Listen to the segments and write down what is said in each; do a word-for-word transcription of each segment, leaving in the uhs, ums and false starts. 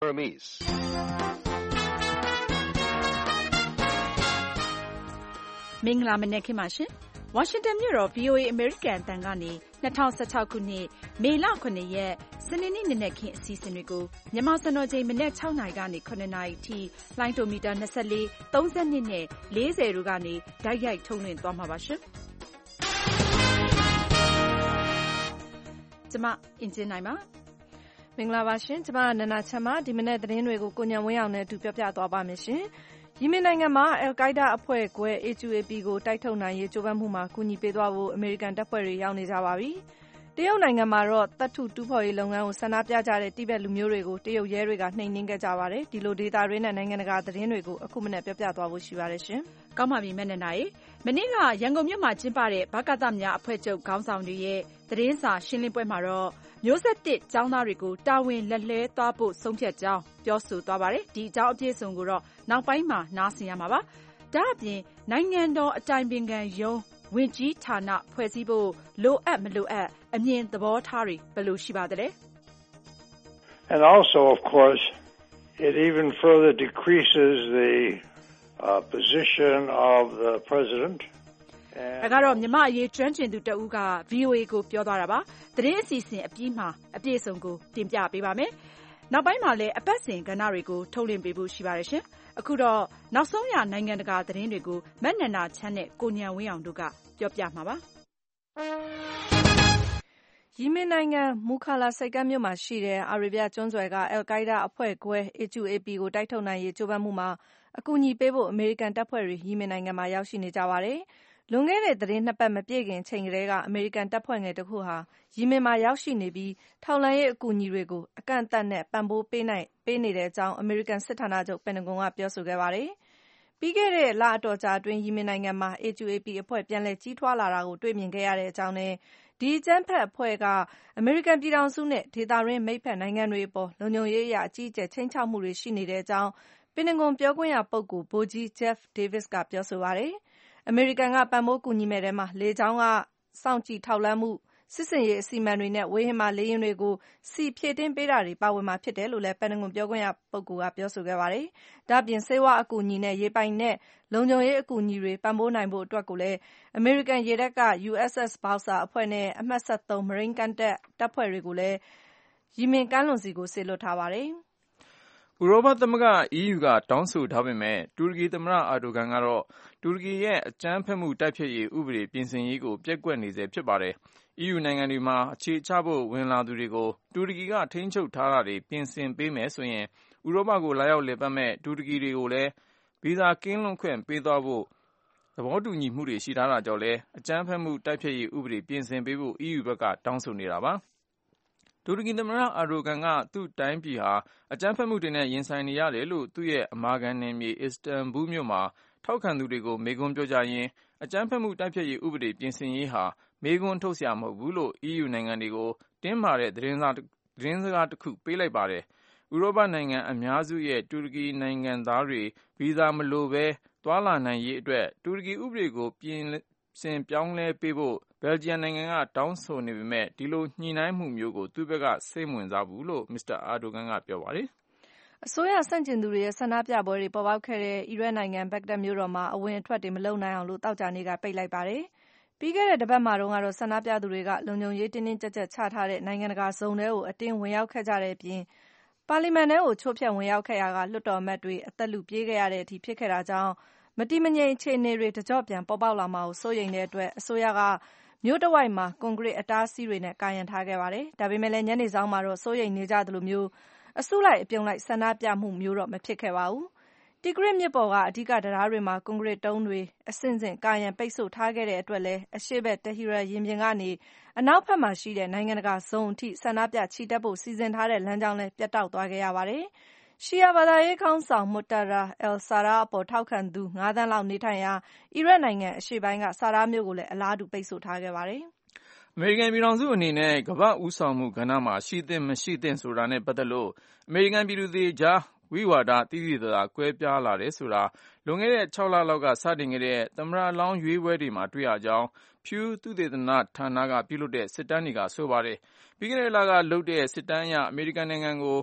Burmese. မင်္ဂလာမနက်ခင်းပါရှင်။ ဝါရှင်တန်မြို့တော် ဗွီအိုအေ အမေရိကန်အသံကနေ၂၀၁၆ခုနှစ်မေလခုနှစ်ရက်စနေနေ့နံနက်ခင်းအစီအစဉ်တွေကိုမြန်မာစံတော်ချိန်မနက်၆နာရီကနေ၇နာရီထိလှိုင်းတိုမီတာ၂၄၊၃၂နဲ့၄၀တို့ကနေတိုက်ရိုက်ထုတ်လွှင့်သွားမှာပါရှင်။ကျမအင်ဂျင်နိုင်ပါမင်္ဂလာပါရှင်။ကျမကနန္ဒာချမ်းပါ။ဒီမနက်သတင်းတွေကိုကိုညံဝင်းအောင်နဲ့အတူပြောပြသွားပါမယ်ရှင်။ယီမင်နိုင်ငံမှာအယ်လ်ကိုင်းဒါးအဖွဲ့ခွဲ အေ ဂျူ အေ ပီ ကိုတိုက်ထုတ်နိုင်ရေးကြိုးပမ်းမှုမှာကူညီပေးသွားဖို့အမေရိကန်တပ်ဖွဲ့တွေရောက်နေကြပါပြီ။တရုတ်နိုင်ငံမှာတော့သတ္တုတူးဖော်ရေးလုပ်ငန်းကိုဆန္ဒပြကြတဲ့တိဘက်လူမျိုးတွေကိုတရုတ်ရဲတွေကနှိမ်နင်းခဲ့ကြပါတယ်။ဒီလိုဒေသတွင်းနဲ့နိုင်ငံတကာသတင်းတွေကိုအခုမနက်ပြောပြသွားဖို့ရှိပါတယ်ရှင်။ကောင်းပါပြီမနက်နာရီ။မနေ့ကရန်ကုန်မြို့မှာကျင်းပတဲ့ဗကသများအဖွဲ့ချုပ်ခေါင်းဆောင်တွေရဲ့သတင်းစာရှင်းလင်းပွဲမှာတော့မျိုးဆက်တစ်ကျောင်းသားတွေကိုတာဝန်လက်လွှဲသွားဖို့ဆုံးဖြတ်ကြောင်းပြောဆိုသွားပါတယ်။ဒီအကြောင်းအပြည့်အစုံကိုတော့နောက်ပိုင်းမှာနားဆင်ရမှာပါ။ဒါ့အပြင်နိုင်ငံတော်အတိုင်ပင်ခံရုံးဝန်ကြီးဌာနဖွဲ့စည်းဖို့လိုအပ်မလိုအပ်အမြင်သဘောထားတွေဘယ်လိုရှိပါသလဲ။ And also of course it even further decreases the uh, position of the president ဒါကတော့မြန်မာအရေးကျွမ်းကျင်သူတဦးက ဗွီအိုအေကိုပြောသွားတာပါ။သတင်းအစီအစဉ်အပြီးမှာအပြည့်အစုံကိုတင်ပြပေးပါမယ်။နောက်ပိုင်းမှာလည်းအပတ်စဉ်ကဏ္ဍတွေကိုထုတ်လွှင့်ပေးဖို့ရှိပါတယ်ရှင်။အခုတော့နောက်ဆုံးရနိုင်ငံတကာသတင်းတွေကိုမနန္ဒာချမ်းနဲ့ကိုညံဝင်းအောင်တို့ကပြောပြမှာပါ။ယီမင်နိုင်ငံမူခါလာဆိပ်ကမ်းမြို့မှာရှိတဲ့အာရေဗျကျွန်းဆွယ်ကအယ်လ်ကိုင်းဒါးအဖွဲ့ခွဲ အေ ဂျူ အေ ပီ ကိုတိုက်ထုတ်နိုင်ရေးကြိုးပမ်းမှုမှာအကူအညီပေးဖို့အမေရိကန်တပ်ဖွဲ့တွေယီမင်နိုင်ငံမှာရောက်ရှိနေကြပါတယ်။လွန်ခဲ့တဲ့သီတင်းနှစ်ပတ်မပြည့်ခင်ချိန်ကတည်းကအမေရိကန်တပ်ဖွဲ့ငယ်တခုဟာယီမင်မှာရောက်ရှိနေပြီးထောက်လှမ်းရေးအကူအညီတွေကိုအကန့်အသတ်နဲ့ပံ့ပိုးပေးနိုင်ပေးနေတဲ့အကြောင်းအမေရိကန်စစ်ဌာနချုပ်ပင်တဂွန်ကပြောဆိုခဲ့ပါတယ်။ပြီးခဲ့တဲ့လအတော်ကြာအတွင်းယီမင်နိုင်ငံမှာ အေ ဂျူ အေ ပီ အဖွဲ့ပြန်လည်ကြီးထွားလာတာကိုတွေ့မြင်ခဲ့ရတဲ့အကြောင်းနဲ့ဒီအကြမ်းဖက်အဖွဲ့ကအမေရိကန်ပြည်ထောင်စုနဲ့ဒေသတွင်းမိတ်ဖက်နိုင်ငံတွေအပေါ်လုံခြုံရေးအရအကြီးအကျယ်ခြိမ်းခြောက်မှုတွေရှိနေတဲ့အကြောင်းပင်တဂွန်ပြောခွင့်ရပုဂ္ဂိုလ်ဗိုလ်ကြီး Jeff Davis ကပြောဆိုပါတယ်။အမေရိကန်ကပံ့ပိုးကူညီမယ့်ထဲမှာလေကြောင်းကစောင့်ကြည့်ထောက်လှမ်းမှု၊စစ်ဆင်ရေးအစီအမံတွေနဲ့ဝေဟင်မှာလေယာဉ်တွေကိုဆီဖြည့်တင်းပေးတာတွေပါဝင်မှာဖြစ်တယ်လို့လည်းပန်တဂွန်ပြောခွင့်ရပုဂ္ဂိုလ်ကပြောဆိုခဲ့ပါတယ်။ဒါ့အပြင်ဆေးဝါးအကူအညီနဲ့ရေပိုင်နက်လုံခြုံရေးအကူအညီတွေပံ့ပိုးနိုင်ဖို့အတွက်ကိုလည်းအမေရိကန်ရေတပ်က ယူ အက်စ် အက်စ် Bowser အဖွဲ့နဲ့အမှတ်၁၃မရိန်းကမ်းတက်တပ်ဖွဲ့တွေကိုလည်းယီမင်ကမ်းလွန်ဆီကိုစေလွှတ်ထားပါတယ်။ဥရောပသမဂ္ဂ အီးယူ ကတောင်းဆိုထားပေမဲ့တူရကီသမ္မတအာဒိုဂန်ကတော့တူရကီရဲ့အကြမ်းဖက်မှုတိုက်ဖျက်ရေးဥပဒေပြင်ဆင်ရေးကိုပျက်ကွက်နေဆဲဖြစ်ပါတယ်။ အီးယူနိုင်ငံတွေမှာအခြေချဖို့ဝင်လာသူတွေကိုတူရကီကထိန်းချုပ်ထားတာတွေပြင်ဆင်ပေးမယ်ဆိုရင်ဥရောပကိုလာရောက်လည်ပတ်မဲ့တူရကီတွေကိုလည်းဗီဇာကင်းလွတ်ခွင့်ပေးသွားဖို့သဘောတူညီမှုတွေရှိထားတာကြောင့်လည်းအကြမ်းဖက်မှုတိုက်ဖျက်ရေးဥပဒေပြင်ဆင်ပေးဖို့အီးယူဘက်ကတောင်းဆိုနေတာပါ။တူရကီသမ္မတအာဒိုဂန်ကသူ့တိုင်းပြည်ဟာအကြမ်းဖက်မှုတွေနဲ့ရင်ဆိုင်နေရတယ်လို့သူ့ရဲ့အမာခံနယ်မြေအစ္စတန်ဘူလ်မြို့မှာထောက်ခံသူတွေကိုမေးခွန်းပြောကြရင်းအကြမ်းဖက်မှုတိုက်ဖျက်ရေးဥပဒေပြင်ဆင်ရေးဟာမေးခွန်းထုတ်စရာမဟုတ်ဘူးလို့အီးယူနိုင်ငံတွေကိုတင်းမာတဲ့သတင်းစကားတစ်ခုပေးလိုက်ပါတယ်။ဥရောပနိုင်ငံအများစုရဲ့တူရကီနိုင်ငံသားတွေဗီဇာမလိုဘဲသွားလာနိုင်ရေးအတွက်တူရကီဥပဒေကိုပြင်ဆင်ပြောင်းလဲပေးဖို့ဘယ်လ်ဂျီယံနိုင်ငံကတောင်းဆိုနေပေမဲ့ဒီလိုညှိနှိုင်းမှုမျိုးကိုသူ့ဘက်ကစိတ်မဝင်စားဘူးလို့မစ္စတာအာဒိုဂန်ကပြောပါတယ်။အစိုးရဆန့်ကျင်သူတွေရဲ့ဆန္ဒပြပွဲတွေပေါ်ပေါက်ခဲ့တဲ့အီရတ်နိုင်ငံဘဂ္ဂဒက်မြို့တော်မှာအဝင်အထွက်တွေမလုပ်နိုင်အောင်လို့သောကြာနေ့ကပိတ်လိုက်ပါတယ်။ပြီးခဲ့တဲ့တပတ်မှာတုန်းကတော့ဆန္ဒပြသူတွေကလုံခြုံရေးတင်းတင်းကြပ်ကြပ်ချထားတဲ့နိုင်ငံတကာဇုံထဲကိုအတင်းဝင်ရောက်ခဲ့ကြတဲ့အပြင်ပါလီမန်ထဲကိုချိုးဖျက်ဝင်ရောက်ခဲ့ရာကလွှတ်တော်အမတ်တွေအသက်လုပြေးခဲ့ရတဲ့အထိဖြစ်ခဲ့တာကြောင့်မတည်မငြိမ်အခြေအနေတွေတကျော့ပြန်ပေါ်ပေါက်လာမှာကိုစိုးရိမ်တဲ့အတွက်အစိုးရကမြို့တဝိုက်မှာကွန်ကရစ်အတားအဆီးတွေနဲ့ကာရံထားခဲ့ပါတယ်။ဒါပေမဲ့လည်းညနေစောင်းမှာတော့စိုးရိမ်နေကြသလိုမျိုးအစုလိုက်အပြုံလိုက်ဆန္ဒပြမှုမျိုးတော့မဖြစ်ခဲ့ပါဘူး။တီဂရစ်မြစ်ပေါ်ကအဓိကတံတားတွေမှာကွန်ကရစ်တုံးတွေအဆင့်ဆင့်ကာရံပိတ်ဆို့ထားခဲ့တဲ့အတွက်လည်းအရှေ့ဘက်တဟီရန်ရင်ပြင်ကနေအနောက်ဘက်မှာရှိတဲ့နိုင်ငံတကာဇုံအထိဆန္ဒပြချီတက်ဖို့စီစဉ်ထားတဲ့လမ်းကြောင်းလည်းပြတ်တောက်သွားခဲ့ရပါတယ်။ရှီယာဘာသာရေးခေါင်းဆောင်မွတ်တာရာအယ်လ်ဆာရာအပေါ်ထောက်ခံသူငါးသန်းလောက်နေထိုင်ရာအီရတ်နိုင်ငံအရှေ့ပိုင်းကဆာရာမြို့ကိုလည်းအလားတူပိတ်ဆို့ထားခဲ့ပါတယ်။အမေရိကန်ပြည်ထောင်စုအနေနဲ့ကမ္ဘာ့ဦးဆောင်မှုကဏ္ဍမှာရှိသင့်မရှိသင့်ဆိုတာနဲ့ပတ်သက်လို့အမေရိကန်ပြည်သူတွေကြားဝိဝါဒသိသိသာသာကွဲပြားလာတယ်ဆိုတာလွန်ခဲ့တဲ့၆လလောက်ကစတင်ခဲ့တဲ့သမ္မတလောင်းရွေးပွဲတွေမှာတွေ့ရကြောင်း Pew သုတေသနဌာနကပြုလုပ်တဲ့စစ်တမ်းတွေကဆိုပါတယ်။ပြီးခဲ့တဲ့လကလုပ်တဲ့စစ်တမ်းအရအမေရိကန်နိုင်ငံကို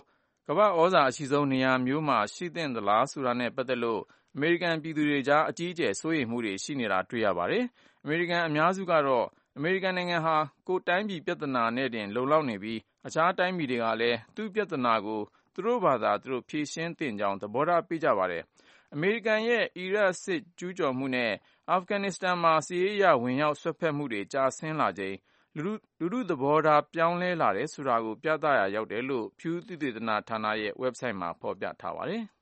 ကမ္ဘာ့ဩဇာအရှိဆုံးနေရာမျိုးမှာရှိသင့်သလားဆိုတာနဲ့ပတ်သက်လို့အမေရိကန်ပြည်သူတွေကြားအကြီးအကျယ်စိုးရိမ်မှုတွေရှိနေတာတွေ့ရပါတယ်။အမေရိကန်အများစုကတော့အမေရိကန်နိုင်ငံဟာကိုယ်တိုင်းပြည်ပြဿနာနဲ့တင်လုံလောက်နေပြီးအခြားတိုင်းပြည်တွေကလည်းသူ့ပြဿနာကိုသူတို့ဘာသာသူတို့ဖြေရှင်းသင့်ကြောင်းသဘောထားပေးကြပါတယ်။အမေရိကန်ရဲ့အီရတ်စစ်ကျူးကျော်မှုနဲ့အာဖဂန်နစ္စတန်မှာစစ်ရေးအရဝင်ရောက်ဆွတ်ဖက်မှုတွေကြာဆင်းလာချိန်လူထုသဘောထားပြောင်းလဲလာတယ်ဆိုတာကိုပြသရာရောက်တယ်လို့ Pew သုတေသနဌာနရဲ့ website မှာဖော်ပြထားပါတယ်။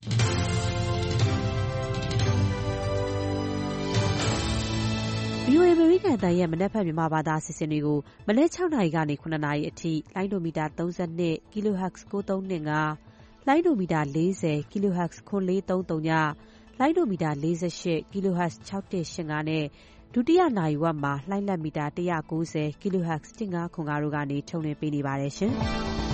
ဗွီအိုအေ အမေရိကန်အသံရဲ့မနက်ဖြန်မြန်မာဘာသာအစီအစဉ်တွေကိုမနက်၆နာရီကနေခုနှစ်နာရီအထိလိုင်းဒိုမီတာသုံး၂ kilohertz ကိုးသုံး၂၅ လိုင်းဒိုမီတာ၄၀ kilohertz ခွန်လေးသုံးသုံးည လိုင်းဒိုမီတာ၄၈ kilohertz ၆၁၈၅နဲ့ဒုတိယနာရီဝက်မှာလှိုင်းလက်မီတာ၁၉၀ kilohertz ၁၅ခွန်၅တို့ကနေထုတ်လွှင့်ပေးနေပါတယ်ရှင်။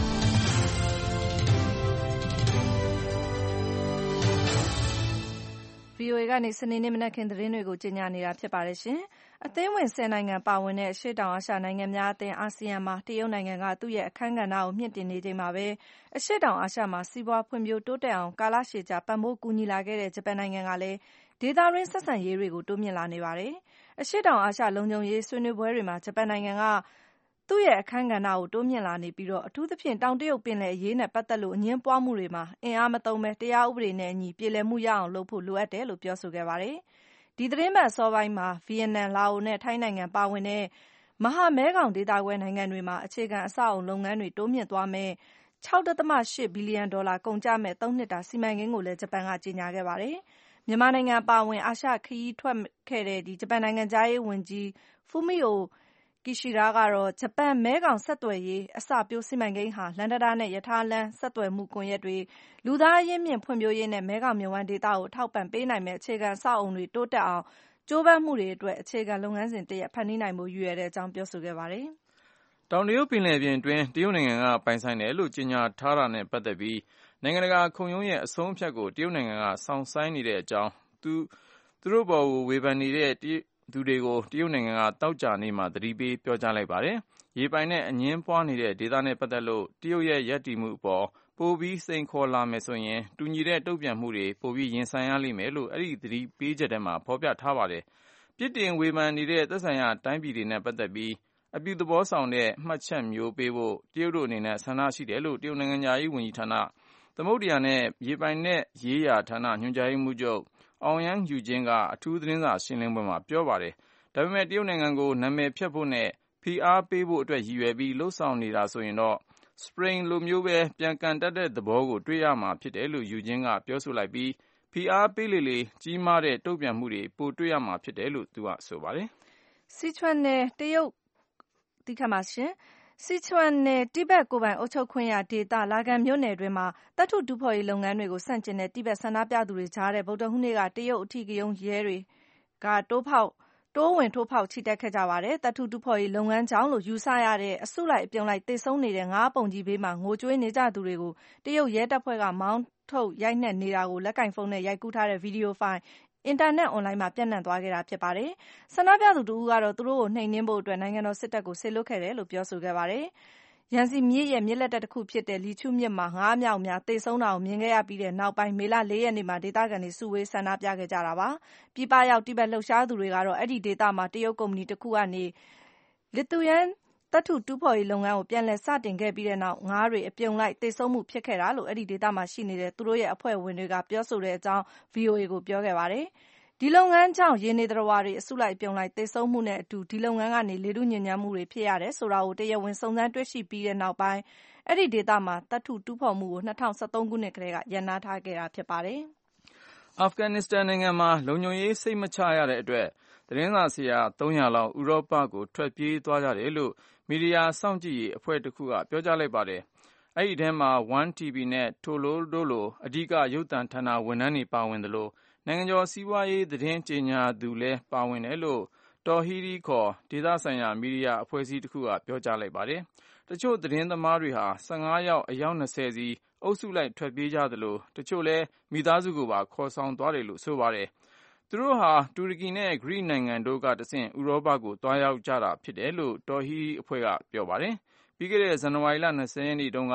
ဗွီအိုအေ ကနေစနေနေ့မနက်ခင်းသတင်းတွေကိုကြေညာနေတာဖြစ်ပါတယ်ရှင်။အသင်းဝင်ဆယ်နိုင်ငံပါဝင်တဲ့အရှေ့တောင်အာရှနိုင်ငံများအသင်းအာဆီယံမှာတရုတ်နိုင်ငံကသူ့ရဲ့အခန်းကဏ္ဍကိုမြှင့်တင်နေချိန်မှာပဲအရှေ့တောင်အာရှမှာစီးပွားဖွံ့ဖြိုးတိုးတက်အောင်ကာလရှည်ကြာပံ့ပိုးကူညီလာခဲ့တဲ့ဂျပန်နိုင်ငံကလည်းဒေသတွင်းဆက်ဆံရေးတွေကိုတိုးမြှင့်လာနေပါတယ်။အရှေ့တောင်အာရှလုံခြုံရေးဆွေးနွေးပွဲတွေမှာဂျပန်နိုင်ငံကသူ့ရဲ့အခန်းကဏ္ဍကိုတိုးမြှင့်လာနေပြီးအထူးသဖြင့်တောင်တရုတ်ပင်လယ်အရေးနဲ့ပတ်သက်လို့အငြင်းပွားမှုတွေမှာအင်အားမသုံးဘဲတရားဥပဒေနဲ့အညီပြေလည်မှုရအောင်လုပ်ဖို့လိုအပ်တယ်လို့ပြောဆိုခဲ့ပါတယ်။ဒီသီတင်းပတ်အစောပိုင်းမှာဗီယက်နမ်၊လာအိုနဲ့ထိုင်းနိုင်ငံပါဝင်တဲ့မဟာမဲခေါင်ဒေသခွဲနိုင်ငံတွေမှာအခြေခံအဆောက်အအုံလုပ်ငန်းတွေတိုးမြှင့်သွားမယ့်၆.၈ ဘီလီယံဒေါ်လာကုန်ကျမယ့်သုံးနှစ်တာစီမံကိန်းကိုလည်းဂျပန်ကကြေညာခဲ့ပါတယ်။မြန်မာနိုင်ငံအပါအဝင်အာရှခရီးထွက်ခဲ့တဲ့ဂျပန်နိုင်ငံခြားရေးဝန်ကြီး Fumio Kishida ကတော့ဂျပန်-မဲခေါင်ဆက်သွယ်ရေးအစပျိုးစီမံကိန်းဟာလမ်းတံတားနဲ့ရထားလမ်းဆက်သွယ်မှုကွန်ရက်တွေ၊လူသားအရင်းအမြစ်ဖွံ့ဖြိုးရေးနဲ့မဲခေါင်မြစ်ဝှမ်းဒေသကိုအထောက်အပံ့ပေးနိုင်မယ့်အခြေခံအဆောက်အအုံတွေတိုးတက်အောင်ကြိုးပမ်းမှုတွေအတွက်အခြေခံလုပ်ငန်းစဉ်တရပ်ဖန်တီးနိုင်ဖို့ရည်ရွယ်တဲ့အကြောင်းပြောဆိုခဲ့ပါတယ်။တောင်တရုတ်ပင်လယ်ပြင်အတွင်းတရုတ်နိုင်ငံကပိုင်ဆိုင်တယ်လို့ကြေညာထားတာနဲ့ပတ်သက်ပြီးနိုင်ငံတကာခုံရုံးရဲ့အဆုံးအဖြတ်ကိုတရုတ်နိုင်ငံကစောင့်ဆိုင်းနေတဲ့အကြောင်းသူသူတို့ပေါ်ဝေဖန်နေတဲ့သူတွေကိုတရုတ်နိုင်ငံကသောကြာနေ့မှာသတိပေးပြောကြားလိုက်ပါတယ်။ရေပိုင်နဲ့အငြင်းပွားနေတဲ့ဒေသနဲ့ပတ်သက်လို့တရုတ်ရဲ့ရပ်တည်မှုအပေါ်ပိုပြီးစိန်ခေါ်လာမယ်ဆိုရင်တူညီတဲ့တုံ့ပြန်မှုတွေပိုပြီးရင်ဆိုင်ရလိမ့်မယ်လို့အဲဒီသတိပေးချက်ထဲမှာဖော်ပြထားပါတယ်။ပြစ်တင်ဝေဖန်နေတဲ့သက်ဆိုင်ရာတိုင်းပြည်တွေနဲ့ပတ်သက်ပြီးအပြုသဘောဆောင်တဲ့မှတ်ချက်မျိုးပေးဖို့တရုတ်တို့အနေနဲ့ဆန္ဒရှိတယ်လို့တရုတ်နိုင်ငံခြားရေးဝန်ကြီးဌာနသမုဒ္ဒရာနဲ့ရေပိုင်နက်ရေးရာဌာနညွှန်ကြားရေးမှူးချုပ်အောင်ရန်းယူကျင်းကအထူးသတင်းစာရှင်းလင်းပွဲမှာပြောပါတယ်။ဒါပေမဲ့တရုတ်နိုင်ငံကိုနာမည်ဖျက်ဖို့နဲ့ဖိအားပေးဖို့အတွက်ရည်ရွယ်ပြီးလှုံ့ဆော်နေတာဆိုရင်တော့စပရိန်လိုမျိုးပဲပြန်ကန်တတ်တဲ့သဘောကိုတွေ့ရမှာဖြစ်တယ်လို့ယူကျင်းကပြောဆိုလိုက်ပြီးဖိအားပေးလေလေကြီးမားတဲ့တုံ့ပြန်မှုတွေပိုတွေ့ရမှာဖြစ်တယ်လို့သူကဆိုပါတယ်။စီချွမ်နယ်တရုတ်တိခတ်မှာရှင်စီချွမ်နယ်တိဘက်ကိုယ်ပိုင်အုပ်ချုပ်ခွင့်ရဒေသလာကန်မြို့နယ်တွင်မှာသတ္တုတူးဖော်ရေးလုပ်ငန်းတွေကိုဆန့်ကျင်တဲ့တိဘက်ဆန္ဒပြသူတွေကြားတဲ့ဗုဒ္ဓဟူးနေ့ကတရုတ်အထီးကရုဏ်းရဲတွေကတိုးဖောက်တိုးဝင်ထိုးဖောက်ချီတက်ခဲ့ကြပါတယ်။သတ္တုတူးဖော်ရေးလုပ်ငန်းကြောင့်လို့ယူဆရတဲ့အစုလိုက်အပြုံလိုက်သေဆုံးနေတဲ့ငါးပုံကြီးဘေးမှာငိုကြွေးနေကြသူတွေကိုတရုတ်ရဲတပ်ဖွဲ့ကမောင်းထုတ်ရိုက်နှက်နေတာကိုလက်ကိုင်ဖုန်းနဲ့ရိုက်ကူးထားတဲ့ဗီဒီယိုဖိုင်အင်တာနက်အွန်လိုင်းမှာပြန့်နှံ့သွားခဲ့တာဖြစ်ပါတယ်။ဆန္ဒပြသူတဦးကတော့သူတို့ကိုနှိမ်နင်းဖို့အတွက်နိုင်ငံတော်စစ်တပ်ကိုစေလွှတ်ခဲ့တယ်လို့ပြောဆိုခဲ့ပါတယ်။ယန်စီမြစ်ရဲ့မြစ်လက်တက်တခုဖြစ်တဲ့လီချူးမြစ်မှာငါးအမြောက်အများသေဆုံးတာကိုမြင်ခဲ့ရပြီးတဲ့နောက်ပိုင်းမေလလေးရက်နေ့မှာဒေသခံတွေစုဝေးဆန္ဒပြခဲ့ကြတာပါ။ပြည်ပရောက်တိဘက်လှုပ်ရှားသူတွေကတော့အဲဒီဒေသမှာတရုတ်ကုမ္ပဏီတခုကနေလစ်သူယန်သတ္တုတူးဖော်ရေးလုပ်ငန်းကိုပြန်လည်စတင်ခဲ့ပြီးတဲ့နောက်ငါးတွေအပြုံလိုက်သေဆုံးမှုဖြစ်ခဲ့တာလို့အဲဒီဒေသမှာရှိနေတဲ့သူတို့ရဲ့အဖွဲ့ဝင်တွေကပြောဆိုတဲ့အကြောင်း ဗွီအိုအေကိုပြောခဲ့ပါတယ်။ဒီလုပ်ငန်းကြောင့်ရေနေသတ္တဝါတွေအစုလိုက်အပြုံလိုက်သေဆုံးမှုနဲ့အတူဒီလုပ်ငန်းကနေလေထုညစ်ညမ်းမှုတွေဖြစ်ရတယ်ဆိုတာကိုတရားဝင်စုံစမ်းတွေ့ရှိပြီးတဲ့နောက်ပိုင်းအဲဒီဒေသမှာသတ္တုတူးဖော်မှုကို၂၀၁၃ခုနှစ်ကတည်းကရပ်နားထားခဲ့တာဖြစ်ပါတယ်။အာဖဂန်နစ္စတန်နိုင်ငံမှာလုံခြုံရေးစိတ်မချရတဲ့အတွက်သတင်းစာဆရာသုံးရာလောက်ဥရောပကိုထွက်ပြေးသွားကြတယ်လို့မီဒီယာစောင့်ကြည့်ရေးအဖွဲ့တခုကပြောကြားလိုက်ပါတယ်။အဲဒီထဲမှာ One တီ ဗီ နဲ့ Tolo တို့လိုအဓိကရုပ်သံဌာနဝန်ထမ်းတွေပါဝင်သလိုနိုင်ငံကျော်စီးပွားရေးသတင်းကြေညာသူလည်းပါဝင်တယ်လို့ Tawhidi ခေါ်ဒေသဆိုင်ရာမီဒီယာအဖွဲ့အစည်းတခုကပြောကြားလိုက်ပါတယ်။တချို့သတင်းသမားတွေဟာဆယ့်ငါးယောက်အယောက်၂၀စီအုပ်စုလိုက်ထွက်ပြေးကြသလိုတချို့လည်းမိသားစုကိုပါခေါ်ဆောင်သွားတယ်လို့ဆိုပါတယ်။သူတို့ဟာတူရကီနဲ့ဂရိနိုင်ငံတို့ကတဆင့်ဥရောပကိုသွားရောက်ကြတာဖြစ်တယ်လို့ Tawhidi အဖွဲ့ကပြောပါတယ်။ပြီးခဲ့တဲ့ဇန်နဝါရီလ၂၀ရက်နေ့တုန်းက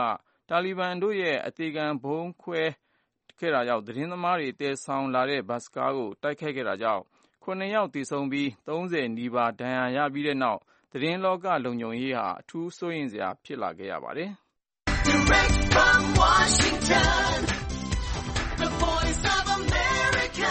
တာလီဘန်တို့ရဲ့အသေခံဗုံးခွဲခဲ့တာကြောင့်သတင်းသမားတွေတည်ဆောင်လာတဲ့ဘတ်စ်ကားကိုတိုက်ခိုက်ခဲ့တာကြောင့်ခုနှစ်ယောက်သေဆုံးပြီးသုံးဆယ်နီးပါးဒဏ်ရာရပြီးတဲ့နောက်သတင်းလောကလုံခြုံရေးဟာအထူးစိုးရိမ်စရာဖြစ်လာခဲ့ရပါတယ်။ Direct from Washington, the Voice of America,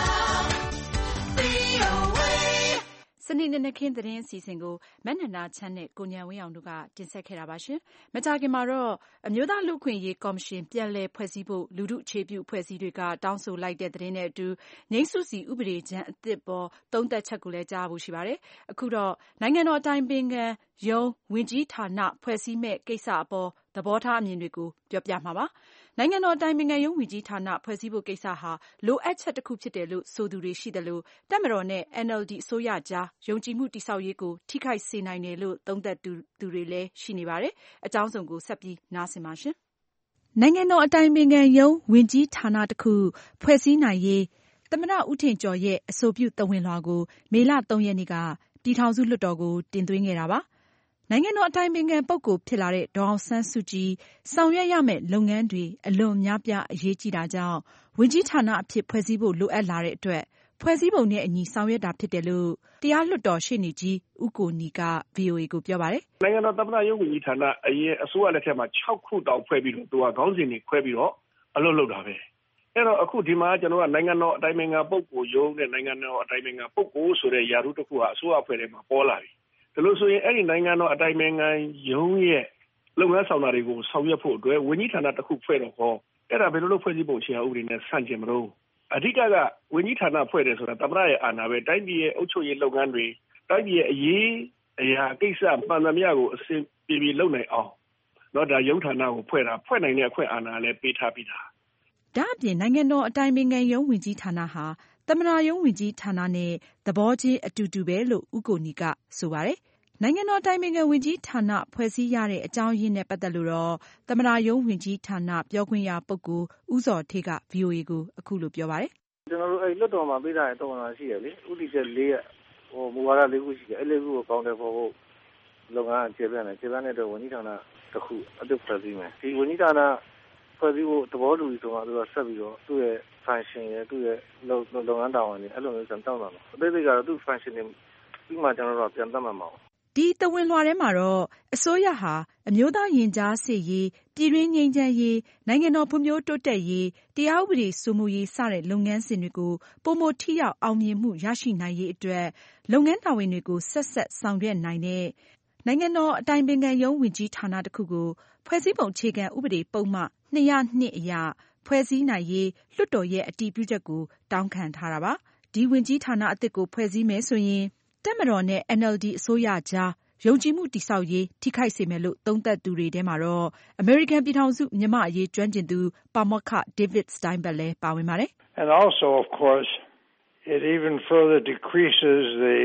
စနေနေ့ခင်းသတင်းအစီအစဉ်ကိုမနန္ဒာချမ်းနဲ့ကိုဉာဏ်ဝင်းအောင်တို့ကတင်ဆက်ခဲ့တာပါရှင်။မကြာခင်မှာတော့အမျိုးသားလူ့အခွင့်အရေးကော်မရှင်ပြန်လည်ဖွဲ့စည်းဖို့လူထုအခြေပြုအဖွဲ့အစည်းတွေကတောင်းဆိုလိုက်တဲ့သတင်းနဲ့အတူငြိမ်းစုစီဥပဒေကြမ်းအသစ်ပေါ်သုံးသပ်ချက်ကိုလည်းကြားဖို့ရှိပါတယ်။အခုတော့နိုင်ငံတော်အတိုင်ပင်ခံရုံးဝန်ကြီးဌာနဖွဲ့စည်းမဲ့ကိစ္စအပေါ်သဘောထားအမြင်တွေကိုပြောပြမှာပါ။နိုင်ငံတော်အတိုင်ပင်ခံရုံးဝန်ကြီးဌာနဖွဲ့စည်းဖို့ကိစ္စဟာလိုအပ်ချက်တစ်ခုဖြစ်တယ်လို့ဆိုသူတွေရှိတယ်လို့တပ်မတော်နဲ့ အန်အယ်လ်ဒီ အစိုးရကြားယုံကြည်မှုတည်ဆောက်ရေးကိုထိခိုက်စေနိုင်တယ်လို့သုံးသပ်သူတွေလည်းရှိနေပါတယ်။အကြောင်းစုံကိုဆက်ပြီးနားဆင်ပါရှင်။နိုင်ငံတော်အတိုင်ပင်ခံရုံးဝန်ကြီးဌာနတစ်ခုဖွဲ့စည်းနိုင်ရေးသမ္မတဦးထင်ကျော်ရဲ့အဆိုပြုသဝဏ်လွှာကိုမေလသုံးရက်နေ့ကပြည်ထောင်စုလွှတ်တော်ကိုတင်သွင်းခဲ့တာပါ။နိုင်ငံတော်အတိုင်ပင်ခံပုဂ္ဂိုလ်ဖြစ်လာတဲ့ဒေါ်အောင်ဆန်းစုကြည်ဆောင်ရွက်ရမယ့်လုပ်ငန်းတွေအလွန်များပြားအရေးကြီးတာကြောင့်ဝန်ကြီးဌာနအဖြစ်ဖွဲ့စည်းဖို့လိုအပ်လာတဲ့အတွက်ဖွဲ့စည်းပုံနဲ့အညီဆောင်ရွက်တာဖြစ်တယ်လို့တရားလွှတ်တော်ရှေ့နေကြီးဦးကိုနီက ဗွီအိုအေကိုပြောပါတယ်။နိုင်ငံတော်သမ္မတရုံးဝန်ကြီးဌာနအရင်အစိုးရလက်ထက်မှာခြောက်ခုတောင်ဖွဲ့ပြီးတော့သူကခေါင်းစဉ်တွေခွဲပြီးတော့အလုပ်လုပ်တာပဲ။အဲ့တော့အခုဒီမှာကျွန်တော်ကနိုင်ငံတော်အတိုင်ပင်ခံပုဂ္ဂိုလ်ရုံးနဲ့နိုင်ငံတော်အတိုင်ပင်ခံပုဂ္ဂိုလ်ဆိုတဲ့ယာရုတစ်ခုဟာအစိုးရအဖွဲ့ထဲမှာပေါ်လာပြီ။ဒါလို့ဆိုရင်အဲ့ဒီနိုင်ငံတော်အတိုင်ပင်ခံရုံးရဲ့လုပ်ငန်းဆောင်တာတွေကိုဆောင်ရွက်ဖို့အတွက်ဝန်ကြီးဌာနတစ်ခုဖွဲ့တော့ဟောအဲ့ဒါဘယ်လိုလုပ်ဖွဲ့စည်းပုံအခြေခံဥပဒေနဲ့ဆန့်ကျင်မလို့အဓိကကဝန်ကြီးဌာနဖွဲ့တယ်ဆိုတာသမ္မတရဲ့အာဏာပဲတိုင်းပြည်ရဲ့အုပ်ချုပ်ရေးလုပ်ငန်းတွေတိုင်းပြည်ရဲ့အရေးအရာကိစ္စမှန်သမျှကိုအစဉ်ပြေပြေလုပ်နိုင်အောင်တော့ဒါရုံးဌာနကိုဖွဲ့တာဖွဲ့နိုင်တဲ့အခွင့်အာဏာလည်းပေးထားပြီးသားဒါအပြင်နိုင်ငံတော်အတိုင်ပင်ခံရုံးဝန်ကြီးဌာနဟာသမ္မတရုံးဝန်ကြီးဌာနနဲ့သဘောချင်းအတူတူပဲလို့ဦးကိုနီကဆိုပါတယ်။နိုင်ငံတော်အတိုင်ပင်ခံဝန်ကြီးဌာနဖွဲ့စည်းရတဲ့အကြောင်းရင်းနဲ့ပတ်သက်လို့တော့သမ္မတရုံးဝန်ကြီးဌာနပြောခွင့်ရပုဂ္ဂိုလ်ဦးဇော်ဌေးက ဗွီအိုအေကိုအခုလိုပြောပါတယ်။ကျွန်တော်တို့အဲ့လွှတ်တော်မှာပေးထားတဲ့တော်ဝင်လာရှိရလေဥတီချက်လေးရဟိုမူဝါဒလေးခုရှိတယ်အဲ့လေးခုကိုကောင်းတယ်ဖို့လုပ်ငန်းကျေပြန့်တယ်ကျေပြန့်တဲ့အတွက်ဝန်ကြီးဌာနတစ်ခုအသစ်ဖွဲ့စည်းမယ်ဒီဝန်ကြီးဌာနဖွဲ့စည်းဖို့သဘောတူပြီးဆိုမှသူကဆက်ပြီးတော့သူ့ရဲ့ function ရဲ့သူ့ရဲ့လုပ်လုပ်ငန်းတာဝန်တွေအဲ့လိုမျိုးစံတောင်းတာပါအသေးစိတ်ကတော့သူ့ function တွေပြီးမှကျွန်တော်တို့ပြန်သတ်မှတ်မှာဒီသဝဏ်လွှာထဲမှာတော့အစိုးရဟာအမျိုးသားရင်ကြားစေ့ရေးပြည်တွင်းငြိမ်းချမ်းရေးနိုင်ငံတော်ဖွံ့ဖြိုးတိုးတက်ရေးတရားဥပဒေစိုးမိုးရေးစတဲ့လုပ်ငန်းစဉ်တွေကိုပိုမိုထိရောက်အောင်မြင်မှုရရှိနိုင်ရေးအတွက်လုပ်ငန်းတာဝန်တွေကိုဆက်ဆက်ဆောင်ရွက်နိုင်တဲ့နိုင်ငံတော်အတိုင်ပင်ခံရုံးဝန်ကြီးဌာနတစ်ခုကိုဖွဲ့စည်းပုံအခြေခံဥပဒေပုံမှန်၂၀၂အရဖွဲ့စည်းနိုင်ရေးလွှတ်တော်ရဲ့အတည်ပြုချက်ကိုတောင်းခံထားတာပါဒီဝန်ကြီးဌာနအသစ်ကိုဖွဲ့စည်းမယ်ဆိုရင်တပ်မတော်နဲ့ အန်အယ်လ်ဒီ အစိုးရကြားယုံကြည်မှုတည်ဆောက်ရေးထိခိုက်စေမယ်လို့သုံးသပ်သူတွေထဲမှာတော့အမေရိကန်ပြည်ထောင်စုမြန်မာ့အရေးကျွမ်းကျင်သူပါမောက္ခ David Steinberg လည်းပါဝင်ပါတယ်။ And also of course it even further decreases the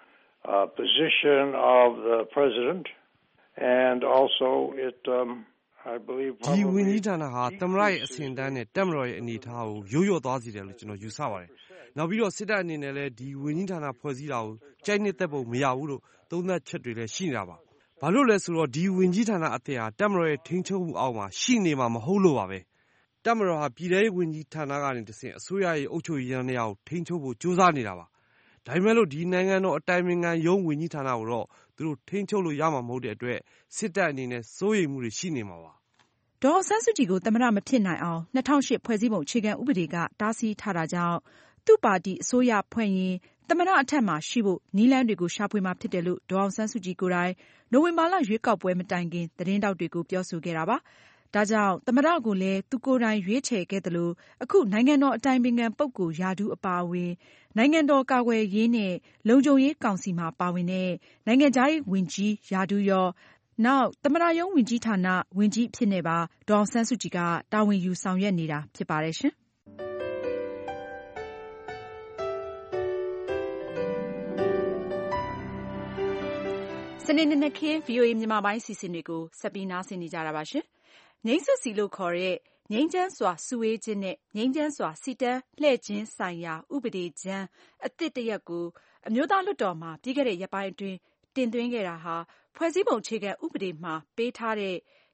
uh, position of the president and also it um I believe probably ဒီဝန်ကြီးဌာနဟာသမ္မတရဲ့အဆင့်အတန်းနဲ့တပ်မတော်ရဲ့အနေအထားကိုရိုးရိုးသွားစေတယ်လို့ကျွန်တော်ယူဆပါတယ်။နောက်ပြီးတော့စစ်တပ်အနေနဲ့လည်းဒီဝန်ကြီးဌာနဖွဲ့စည်းတာကိုကြိုက်နှစ်သက်ဖို့မရဘူးလို့သုံးသပ်ချက်တွေလည်းရှိနေတာပါ။ဘာလို့လဲဆိုတော့ဒီဝန်ကြီးဌာနအသစ်ဟာတပ်မတော်ရဲ့ထိန်းချုပ်မှုအောက်မှာရှိနေမှာမဟုတ်လို့ပါပဲ။တပ်မတော်ဟာပြည်ထောင်စုဝန်ကြီးဌာနကနေတဆင့်အစိုးရရဲ့အုပ်ချုပ်ရေးရန်တွေကိုထိန်းချုပ်ဖို့ကြိုးစားနေတာပါ။ဒါပေမဲ့လို့ဒီနိုင်ငံတော်အတိုင်ပင်ခံရုံးဝန်ကြီးဌာနကိုတော့သူတို့ထိန်းချုပ်လို့ရမှာမဟုတ်တဲ့အတွက်စစ်တပ်အနေနဲ့စိုးရိမ်မှုတွေရှိနေမှာပါ။ဒေါ်အောင်ဆန်းစုကြည်ကိုသမ္မတမဖြစ်နိုင်အောင်၂၀၀၈ဖွဲ့စည်းပုံအခြေခံဥပဒေကတားဆီးထားတာကြောင့်သူ့ပါတီအစိုးရဖွဲ့ရင်သမ္မတအထက်မှာရှိဖို့နည်းလမ်းတွေကိုရှာဖွေမှာဖြစ်တယ်လို့ဒေါ်အောင်ဆန်းစုကြည်ကိုယ်တိုင်နိုဝင်ဘာလရွေးကောက်ပွဲမတိုင်ခင်သတင်းထောက်တွေကိုပြောဆိုခဲ့တာပါ။ဒါကြောင့်သမ္မတကိုလည်းသူကိုယ်တိုင်ရွေးချယ်ခဲ့သလိုအခုနိုင်ငံတော်အတိုင်ပင်ခံပုဂ္ဂိုလ်ရာထူးအပါအဝင်နိုင်ငံတော်ကာကွယ်ရေးနဲ့လုံခြုံရေးကောင်စီမှာပါဝင်တဲ့နိုင်ငံခြားရေးဝန်ကြီးရာထူးရောနောက်သမ္မတရုံးဝန်ကြီးဌာနဝန်ကြီးအဖြစ်နဲ့ပါဒေါ်အောင်ဆန်းစုကြည်ကတာဝန်ယူဆောင်ရွက်နေတာဖြစ်ပါတယ်ရှင်။စနေနေ့ခင်း ဗွီအိုအေမြန်မာပိုင်းအစီအစဉ်တွေကိုဆက်ပြီးနားဆင်နေကြတာပါရှင်။ငြိမ်းစုစီလို့ခေါ်တဲ့ငြိမ်းချမ်းစွာစုဝေးခြင်းနဲ့ငြိမ်းချမ်းစွာစီတန်းလှည့်ခြင်းဆိုင်ရာဥပဒေကြမ်းအသစ်တစ်ရပ်ကိုအမျိုးသားလွှတ်တော်မှာပြီးခဲ့တဲ့ရက်ပိုင်းအတွင်းတင်သွင်းခဲ့တာဟာဖွဲ့စည်းပုံအခြေခံဥပဒေမှာပေးထားတဲ့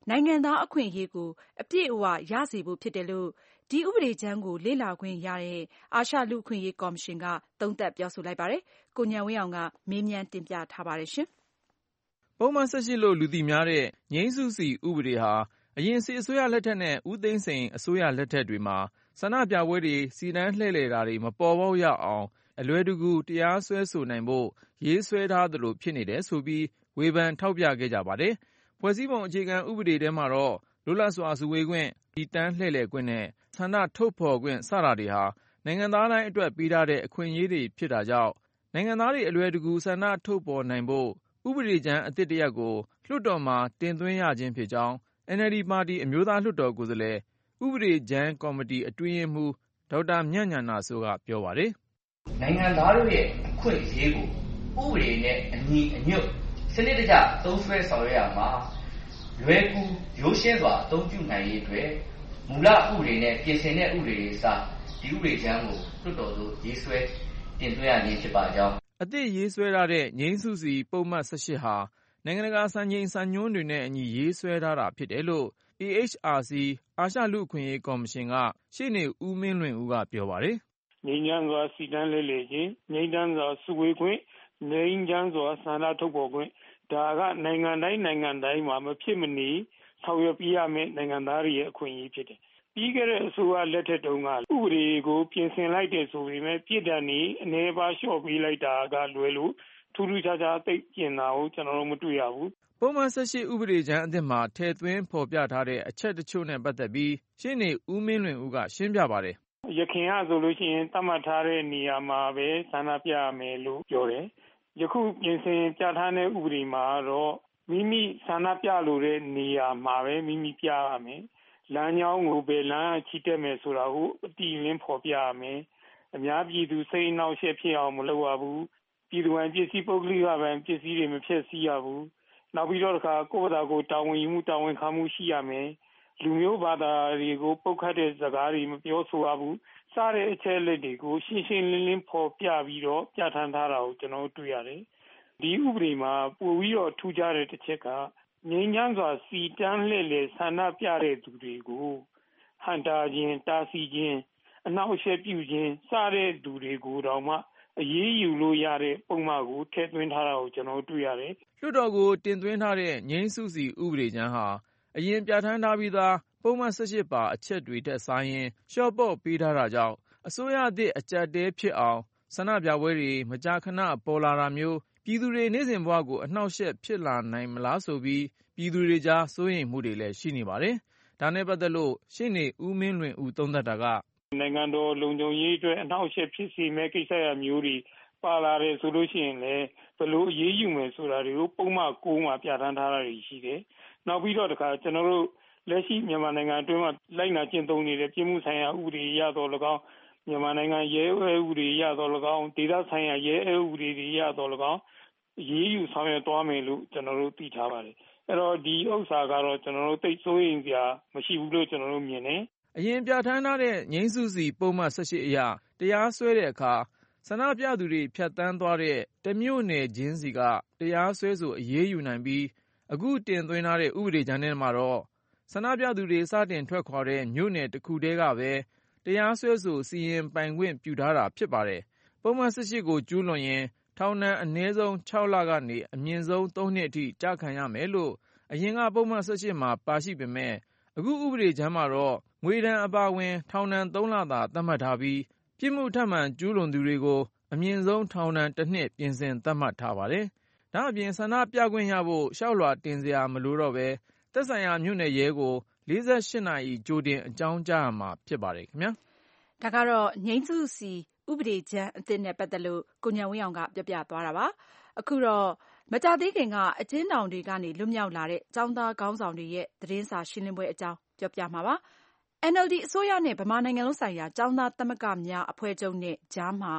နိုင်ငံသားအခွင့်အရေးကိုအပြည့်အဝရစေဖို့ဖြစ်တယ်လို့ဒီဥပဒေကြမ်းကိုလေ့လာခွင့်ရတဲ့အာရှလူ့အခွင့်အရေးကော်မရှင်ကသုံးသပ်ပြောဆိုလိုက်ပါတယ်။ကိုဉာဏ်ဝင်းအောင်ကမေးမြန်းတင်ပြထားပါတယ်ရှင်။ပုံမှန် ၁၈ လို့လူသိများတဲ့ငြိမ်းစုစီဥပဒေဟာအရင်စစ်အစိုးရလက်ထက်နဲ့ဦးသိန်းစိန်အစိုးရလက်ထက်တွေမှာဆန္ဒပြပွဲတွေစီတန်းလှည့်လည်တာတွေမပေါ်ပေါက်ရအောင်အလွယ်တကူတရားစွဲဆိုနိုင်ဖို့ရေးဆွဲထားသလိုဖြစ်နေတယ်ဆိုပြီးဝေဖန်ထောက်ပြခဲ့ကြပါတယ်။ဖွဲ့စည်းပုံအခြေခံဥပဒေထဲမှာတော့လွတ်လပ်စွာစုဝေးခွင့်စီတန်းလှည့်လည်ခွင့်နဲ့ဆန္ဒထုတ်ဖော်ခွင့်စတာတွေဟာနိုင်ငံသားတိုင်းအတွက်ပေးထားတဲ့အခွင့်အရေးတွေဖြစ်တာကြောင့်နိုင်ငံသားတွေအလွယ်တကူဆန္ဒထုတ်ဖော်နိုင်ဖို့ဥပဒေကြမ်းအသစ်တစ်ရပ်ကိုလွှတ်တော်မှာတင်သွင်းရခြင်းဖြစ်ကြောင်း အန်အယ်လ်ဒီ ပါတီအမျိုးသားလွှတ်တော်ကိုယ်စားလှယ်ဥပဒေကြမ်းကော်မတီအတွင်းရေးမှူးဒေါက်တာမြတ်ဉာဏစိုးကပြောပါတယ်။နိုင်ငံသားတို့ရဲ့အခွင့်အရေးကိုဥပဒေနဲ့အညီအညွတ်စနစ်တကျသုံးစွဲဆောင်ရွက်ရမှာလွယ်ကူရိုးရှင်းစွာအသုံးပြုနိုင်ရေးအတွက်မူလဥပဒေနဲ့ပြင်ဆင်တဲ့ဥပဒေတွေစဒီဥပဒေကြမ်းကိုလွှတ်တော်သို့ရေးဆွဲတင်သွင်းရခြင်းဖြစ်ပါကြောင်းအသစ်ရေးဆွဲထားတဲ့ငြိမ်းစုစီပုံမှန် ၁၈ ဟာနိုင်ငံတကာစံချိန်စံညွှန်းတွေနဲ့အညီရေးဆွဲထားတာဖြစ်တယ်လို့ အေ အိချ် အာစီ အာရှလူ့အခွင့်အရေးကော်မရှင်ကရှေ့နေဦးမင်းလွင်ဦးကပြောပါတယ်။ငြိမ်းချမ်းစွာစီတန်းလှည့်လည်ခြင်းငြိမ်းချမ်းစွာစုဝေးခွင့်ငြိမ်းချမ်းစွာဆန္ဒထုတ်ဖော်ခွင့်ဒါကနိုင်ငံတိုင်းနိုင်ငံတိုင်းမှာမဖြစ်မနေဆောင်ရွက်ပြရမယ့်နိုင်ငံသားတွေရဲ့အခွင့်အရေးဖြစ်တယ်။ပြီးခဲ့တဲ့အစိုးရလက်ထက်တုန်းကဥပဒေကိုပြင်ဆင်လိုက်တဲ့ဆိုပေမဲ့ပြည်ထောင်နေအနေပါလျှော့ပေးလိုက်တာကလွယ်လို့ထူးထူးခြားခြားသိကျင်တာကိုကျွန်တော်တို့မတွေ့ရဘူး။ပုံမှန် ၁၈ ဥပဒေကြမ်းအသစ်မှာထည့်သွင်းဖော်ပြထားတဲ့အချက်တချို့နဲ့ပတ်သက်ပြီးရှင်းနေဦးမင်းလွင်ဦးကရှင်းပြပါတယ်။ရခင်ကဆိုလို့ရှိရင်သတ်မှတ်ထားတဲ့နေရာမှာပဲဆန္ဒပြရမယ်လို့ပြောတယ်။ယခုပြင်ဆင်ပြထားတဲ့ဥပဒေမှာတော့မိမိဆန္ဒပြလို့တဲ့နေရာမှာပဲမိမိပြရမယ်။လမ်းကြောင်းကိုပဲလမ်းချီတက်မယ်ဆိုတာကိုအတိအလင်းဖော်ပြရမယ်။အများပြည်သူစိတ်အနှောက်အယှက်ဖြစ်အောင်မလုပ်ရဘူး။ပြည်သူ့ဝန်ပစ္စည်းပုဂ္ဂလိကဗန်ပစ္စည်းတွေမဖျက်ဆီးရဘူး။နောက်ပြီးတော့တခါကိုယ့်ဘာသာကိုတာဝန်ယူမှုတာဝန်ခံမှုရှိရမယ်။လူမျိုးဘာသာတွေကိုပုတ်ခတ်တဲ့စကားတွေမပြောဆိုရဘူး။စားတဲ့အချက်လက်တွေကိုရှင်းရှင်းလင်းလင်းဖော်ပြပြီးတော့ပြဋ္ဌာန်းထားတာကိုကျွန်တော်တို့တွေ့ရတယ်။ဒီဥပဒေမှာပိုပြီးတော့ထူးခြားတဲ့တစ်ချက်ကငြိမ်းချမ်းစွာစီတန်းလှည့်လည်ဆန္ဒပြတဲ့သူတွေကိုဟန်တာခြင်းတားဆီးခြင်းအနှောက်အယှက်ပြုခြင်းစားတဲ့သူတွေကိုတော့မှအရေးယူလို့ရတဲ့ပုံမှန်ကိုထည့်သွင်းထားတာကိုကျွန်တော်တွေ့ရတယ်။လွှတ်တော်ကိုတင်သွင်းထားတဲ့ငြိမ်းစုစီဥပဒေကြမ်းဟာအရင်ပြဋ္ဌာန်းထားပြီးသားပုံမှန် ၁၈ ပါအချက်တွေထက်စာရင်လျှော့ပေါ့ပေးထားတာကြောင့်အစိုးရအသစ်အကြပ်တဲဖြစ်အောင်ဆန္ဒပြပွဲတွေမကြာခဏပေါ်လာတာမျိုးပြည်သူတွေနေ့စဉ်ဘဝကိုအနှောက်အယှက်ဖြစ်လာနိုင်မလားဆိုပြီးပြည်သူတွေကြားစိုးရိမ်မှုတွေလည်းရှိနေပါတယ်။ဒါနဲ့ပတ်သက်လို့ရှေ့နေဦးမင်းလွင်ဦးသုံးသပ်တာကနိုင်ငံတော်လုံခြုံရေးအတွက်အနှောက်အယှက်ဖြစ်စေမဲ့ကိစ္စရမျိုးတွေပါလာတယ်ဆိုလို့ရှိရင်လည်းဘယ်လိုအရေးယူမယ်ဆိုတာတွေကိုပုံမှန်ကိုမှာပြဋ္ဌာန်းထားတာတွေရှိတယ်။နောက်ပြီးတော့တခါကျွန်တော်တို့လက်ရှိမြန်မာနိုင်ငံအတွင်းမှာလိုက်နာကျင့်သုံးနေတဲ့ပြည်မှုဆိုင်ရာဥပဒေရတော့၎င်းမြန်မာနိုင်ငံရဲဥပဒေရတော့၎င်းဒေသဆိုင်ရာရဲဥပဒေတွေရတော့၎င်းအရေးယူဆောင်ရွက်သွားမယ်လို့ကျွန်တော်တို့သိထားပါတယ်။အဲ့တော့ဒီဥစ္စာကတော့ကျွန်တော်တို့သိစိုးရင်စရာမရှိဘူးလို့ကျွန်တော်တို့မြင်တယ်။အရင်ပြဋ္ဌာန်းထားတဲ့ငြိမ်းစုစီပုံမှန် ၁၈ အရတရားစွဲတဲ့အခါဆန္ဒပြသူတွေဖြတ်တန်းသွားတဲ့တမြို့နယ်ချင်းစီကတရားစွဲဆိုအရေးယူနိုင်ပြီးအခုတင်သွင်းထားတဲ့ဥပဒေကြမ်းထဲမှာတော့ဆန္ဒပြသူတွေစတင်ထွက်ခွာတဲ့မြို့နယ်တစ်ခုတည်းကပဲတရားစွဲဆိုစီရင်ပိုင်ခွင့်ပြုထားတာဖြစ်ပါတယ်။ပုံမှန် ၁၈ ကိုကျူးလွန်ရင်ထောင်ဒဏ်အနည်းဆုံး၆လကနေအမြင့်ဆုံး၃နှစ်အထိကျခံရမယ်လို့အရင်ကပုံမှန် ၁၈ မှာပါရှိပေမဲ့အခုဥပဒေကြမ်းမှာတော့ငွေဒဏ်အပါအဝင်ထောင်ဒဏ်သုံးလသာသတ်မှတ်ထားပြီးပြစ်မှုထပ်မံကျူးလွန်သူတွေကိုအမြင့်ဆုံးထောင်ဒဏ်တစ်နှစ်ပြင်ဆင်သတ်မှတ်ထားပါတယ်။ဒါ့အပြင်ဆန္ဒပြခွင့်ရဖို့လျှောက်လွှာတင်စရာမလိုတော့ပဲသက်ဆိုင်ရာမြို့နယ်ရဲကိုလေးဆယ့်ရှစ်နာရီကြိုတင်အကြောင်းကြားရမှာဖြစ်ပါတယ်ခင်ဗျာ။ဒါကတော့ငြိမ်းစုစီဥပဒေကြမ်းအသစ်နဲ့ပတ်သက်လို့ကိုဉာဏ်ဝင်းအောင်ကပြောပြသွားတာပါ။အခုတော့မကြာသေးခင်ကအကျဉ်းထောင်တွေကနေလွတ်မြောက်လာတဲ့ကျောင်းသားခေါင်းဆောင်တွေရဲ့သတင်းစာရှင်းလင်းပွဲအကြောင်းပြောပြမှာပါ။ အန်အယ်လ်ဒီ အစိုးရနဲ့ဗမာနိုင်ငံလုံးဆိုင်ရာကျောင်းသားသမဂ္ဂများအဖွဲ့ချုပ်နဲ့ကြားမှာ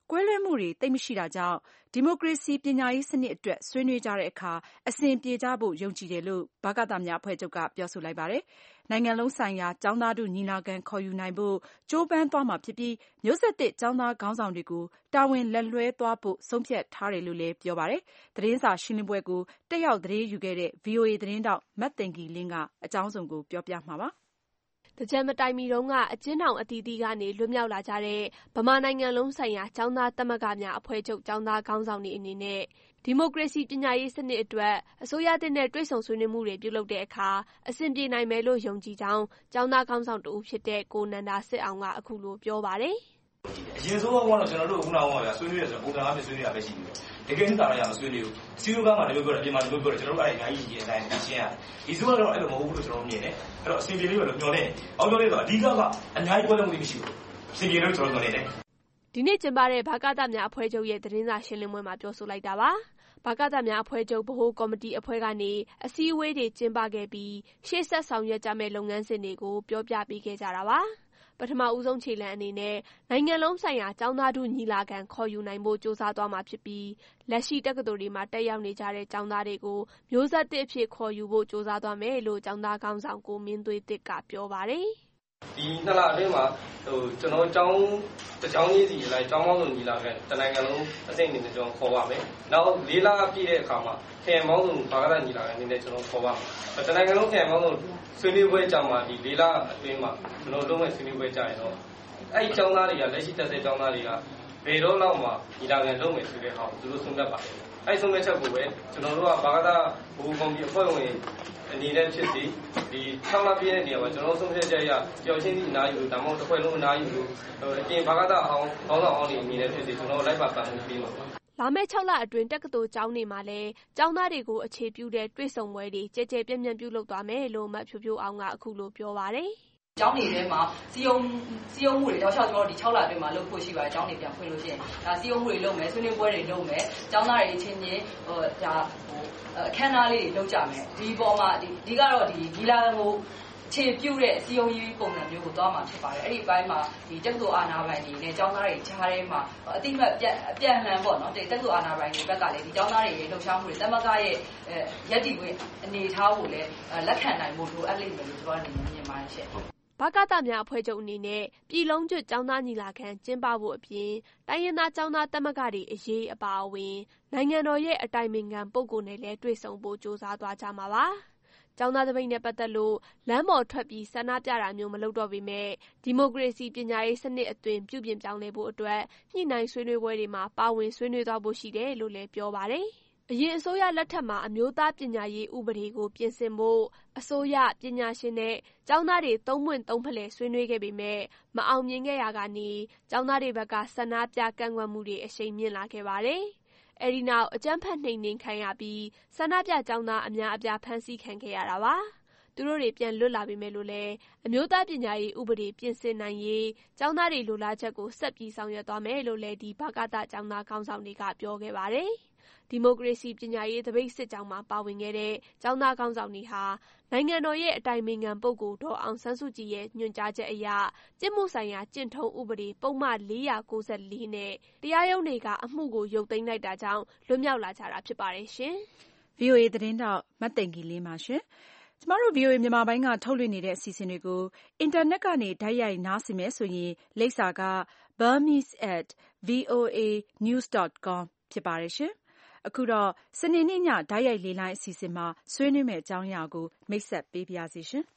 ကွဲလွဲမှုတွေသိပ်မရှိတာကြောင့်ဒီမိုကရေစီပညာရေးစနစ်အတွက်ဆွေးနွေးကြတဲ့အခါအဆင်ပြေကြဖို့ယုံကြည်တယ်လို့ဗကသများအဖွဲ့ချုပ်ကပြောဆိုလိုက်ပါတယ်။နိုင်ငံလုံးဆိုင်ရာကျောင်းသားထုညီလာခံခေါ်ယူနိုင်ဖို့ကြိုးပမ်းသွားမှာဖြစ်ပြီးမျိုးဆက်သစ်ကျောင်းသားခေါင်းဆောင်တွေကိုတာဝန်လက်လွှဲသွားဖို့ဆုံးဖြတ်ထားတယ်လို့လည်းပြောပါတယ်။သတင်းစာရှင်းလင်းပွဲကိုတက်ရောက်သတင်းယူခဲ့တဲ့ ဗွီအိုအေ သတင်းထောက်မသိင်္ဂီလင်းကအကြောင်းစုံကိုပြောပြမှာပါ။တကြံမတိုင်မီတုန်းကအကျဉ်းထောင်အသီးသီးကနေလွတ်မြောက်လာကြတဲ့ဗမာနိုင်ငံလုံးဆိုင်ရာကျောင်းသားသမဂ္ဂများအဖွဲ့ချုပ်ကျောင်းသားခေါင်းဆောင်တွေအနေနဲ့ဒီမိုကရေစီပညာရေးစနစ်အတွက်အစိုးရသစ်နဲ့တွေ့ဆုံဆွေးနွေးမှုတွေပြုလုပ်တဲ့အခါအဆင်ပြေနိုင်မယ်လို့ယုံကြည်ကြောင်းကျောင်းသားခေါင်းဆောင်တဦးဖြစ်တဲ့ကိုနန္ဒာစစ်အောင်ကအခုလိုပြောပါတယ်အရင်ဆုံးကတော့ကျွန်တော်တို့ခုနကပြောဆွေးနွေးရဆိုပုံစံအားဖြင့်ဆွေးနွေးရပဲရှိတယ်တကယ်လို့သာရမဆွေးနွေးဘူးစီယိုကမှလည်းပြောတယ်ပြင်မှာလည်းပြောတယ်ကျွန်တော်တို့အဲ့ဒါအများကြီးကြီးအတိုင်းရှင်းရတယ်ဒီစုကတော့အဲ့လိုမဟုတ်ဘူးလို့ကျွန်တော်တို့မြင်တယ်အဲ့တော့အစီအပြေလေးပဲလို့ပြောနေအောင်ပြောလေးဆိုအဓိကကအများကြီးပွဲလုံးမှုမရှိဘူးအစီအပြေလို့ကျွန်တော်တို့နေတယ်ဒီနေ့ကျင်းပတဲ့ဗကသများအဖွဲ့ချုပ်ရဲ့သတင်းစာရှင်းလင်းပွဲမှာပြောဆိုလိုက်တာပါဗကသများအဖွဲ့ချုပ်ဗဟိုကော်မတီအဖွဲ့ကနေအစည်းအဝေးတွေကျင်းပခဲ့ပြီးရှေ့ဆက်ဆောင်ရွက်ကြမယ့်လုပ်ငန်းစဉ်တွေကိုပြောပြပေးခဲ့ကြတာပါပထမဦးဆုံးခြေလှမ်းအနေနဲ့နိုင်ငံလုံးဆိုင်ရာကျောင်းသားထုညီလာခံခေါ်ယူနိုင်ဖို့စ조사သွားမှာဖြစ်ပြီးလက်ရှိတက္ကသိုလ်တွေမှာတက်ရောက်နေကြတဲ့ကျောင်းသားတွေကိုမျိုးဆက်သစ်အဖြစ်ခေါ်ယူဖို့စ조사သွားမယ်လို့ကျောင်းသားခေါင်းဆောင်ကိုမင်းသွေးသစ်ကပြောပါတယ်ဒီနှစ်လအတွင်းမှာဟိုကျွန်တော်ကျောင်းတစ်ကျောင်းကြီးစီလိုက်ကျောင်းပေါင်းစုံညီလာခံတနိုင်ငံလုံးအစိမ့်အနေနဲ့ကျွန်တော်ခေါ်ပါမယ်။နောက်လေးလပြည့်တဲ့အခါမှာခရိုင်ပေါင်းစုံဘာသာညီလာခံအနေနဲ့ကျွန်တော်ခေါ်ပါမယ်။တနိုင်ငံလုံးခရိုင်ပေါင်းစုံဆွေးနွေးပွဲကြောင်းမှာဒီလေးလအတွင်းမှာကျွန်တော်လုံးဝဆွေးနွေးပွဲကြရင်တော့အဲ့ဒီကျောင်းသားတွေကလက်ရှိတက်တဲ့ကျောင်းသားတွေကဘယ်တော့လောက်မှညီလာခံလုပ်မယ်ဆိုတဲ့ဟာကိုသူတို့ဆုံးဖြတ်ပါတယ်။အဲ့ဒီဆုံးဖြတ်ချက်ကိုပဲကျွန်တော်တို့ကဘာသာဘူကွန်ပျူအဖွဲ့ဝင်အနေနဲ့ဖြစ်စီဒီ၆လပြည့်တဲ့နေရာမှာကျွန်တော်ဆုံးဖြတ်ချက်အရကြောက်ချင်းဒီအနားယူလို့ဒါမှမဟုတ်တစ်ခွက်လုံးအနားယူလို့အပြင်ဘာသာအောင်ခေါင်းဆောင်အောင်နေအနေနဲ့ဖြစ်စီကျွန်တော်လိုက်ပါပတ်မှုပြီးမှာပါလာမယ့်၆လအတွင်းတက္ကသိုလ်ကျောင်းတွေမှာလည်းကျောင်းသားတွေကိုအခြေပြုတဲ့တွေ့ဆုံပွဲတွေကြဲကြဲပြန့်ပြန့်ပြုလုပ်သွားမယ်လို့မတ်ဖြိုးဖြိုးအောင်ကအခုလိုပြောပါတယ်ကျောင်းတွေထဲမှာစီယုံစီယုံမှုတွေတောက်လျှောက်ကျွန်တော်ဒီ၆လအတွင်းမှာလုပ်ဖို့ရှိပါတယ်ကျောင်းတွေပြန်ဖွင့်လို့ရှိရင်ဒါစီယုံမှုတွေလုပ်မယ်ဆွေးနွေးပွဲတွေလုပ်မယ်ကျောင်းသားတွေအချင်းချင်းဟိုဒါဟိုအခမ်းအနားလေးတွေလုပ်ကြမယ်ဒီပေါ်မှာဒီဒီကတော့ဒီဒီလာကိုခြေပြုတ်တဲ့စီယုံကြီးပုံစံမျိုးကိုသွားမှာဖြစ်ပါတယ်အဲ့ဒီအပိုင်းမှာဒီတက္ကသိုလ်အာဏာပိုင်တွေနဲ့ကျောင်းသားတွေခြားထဲမှာအတိမတ်ပြန်ပြန်လှန်ပေါ့နော်တက္ကသိုလ်အာဏာပိုင်တွေဘက်ကလည်းဒီကျောင်းသားတွေရဲ့လှုပ်ရှားမှုတွေတမကရဲ့ရက်တီခွင့်အနေထားကိုလည်းလက်ခံနိုင်ဖို့လိုအပ်လိမ့်မယ်လို့ကျွန်တော်အနေနဲ့မြင်ပါတယ်ရှင့်ဗကသများအဖွဲ့ချုပ်အနေနဲ့ပြည်လုံးကျွတ်ကျောင်းသားညီလာခံကျင်းပဖို့အပြင်တိုင်းရင်းသားကျောင်းသားသမဂ္ဂတွေအရေးအပါအဝင်နိုင်ငံတော်ရဲ့အတိုင်ပင်ခံပုဂ္ဂိုလ်နဲ့လည်းတွေ့ဆုံဖို့ကြိုးစားသွားကြမှာပါ။ကျောင်းသားသပိတ်နဲ့ပတ်သက်လို့လမ်းပေါ်ထွက်ပြီးဆန္ဒပြတာမျိုးမလုပ်တော့ပေမဲ့ဒီမိုကရေစီပညာရေးစနစ်အသွင်ပြုပြင်ပြောင်းလဲဖို့အတွက်ညှိနှိုင်းဆွေးနွေးပွဲတွေမှာပါဝင်ဆွေးနွေးသွားဖို့ရှိတယ်လို့လည်းပြောပါတယ်။အရင်အစိုးရလက်ထက်မှာအမျိုးသားပညာရေးဥပဒေကိုပြင်ဆင်ဖို့အစိုးရပညာရှင်နဲ့ကျောင်းသားတွေသုံးပွင့်သုံးဖလှယ်ဆွေးနွေးခဲ့ပေမဲ့မအောင်မြင်ခဲ့ရကနေကျောင်းသားတွေဘက်ကဆန္ဒပြကန့်ကွက်မှုတွေအရှိန်မြင့်လာခဲ့ပါတယ်။အဲဒီနောက်အကြမ်းဖက်နှိမ်နင်းခံရပြီးဆန္ဒပြကျောင်းသားအများအပြားဖမ်းဆီးခံခဲ့ရတာပါ။သူတို့တွေပြန်လွတ်လာပေမဲ့လို့လည်းအမျိုးသားပညာရေးဥပဒေပြင်ဆင်နိုင်ရေးကျောင်းသားတွေလိုလားချက်ကိုဆက်ပြီးဆောင်ရွက်သွားမယ်လို့လည်းဒီဗကသကျောင်းသားခေါင်းဆောင်တွေကပြောခဲ့ပါတယ်။ဒီမိုကရေစီပညာရေးသပိတ်စစ်ကြောင်းမှာပါဝင်ခဲ့တဲ့ကျောင်းသားခေါင်းဆောင်တွေဟာနိုင်ငံတော်ရဲ့အတိုင်ပင်ခံပုဂ္ဂိုလ်ဒေါ်အောင်ဆန်းစုကြည်ရဲ့ညွှန်ကြားချက်အရကျင့်မှုဆိုင်ရာကျင့်ထုံးဥပဒေပုံမှန်၄၉၄နဲ့တရားရုံးတွေကအမှုကိုရုပ်သိမ်းလိုက်တာကြောင့်လွတ်မြောက်လာကြတာဖြစ်ပါတယ်ရှင်။ ဗွီအိုအေသတင်းထောက်မသိင်္ဂီလင်းပါရှင်။ကျမတို့ ဗွီအိုအေမြန်မာပိုင်းကထုတ်လွှင့်နေတဲ့အစီအစဉ်တွေကိုအင်တာနက်ကနေတိုက်ရိုက်နားဆင်မယ်ဆိုရင်လိပ်စာက burmese at voa news dot com ဖြစ်ပါတယ်ရှင်။အခုတော့စနေနေ့ညတိုက်ရိုက်လေလိုင်းအစီအစဉ်မှာဆွေးနွေးမယ့်အကြောင်းအရာကိုမိတ်ဆက်ပေးပါရစေရှင်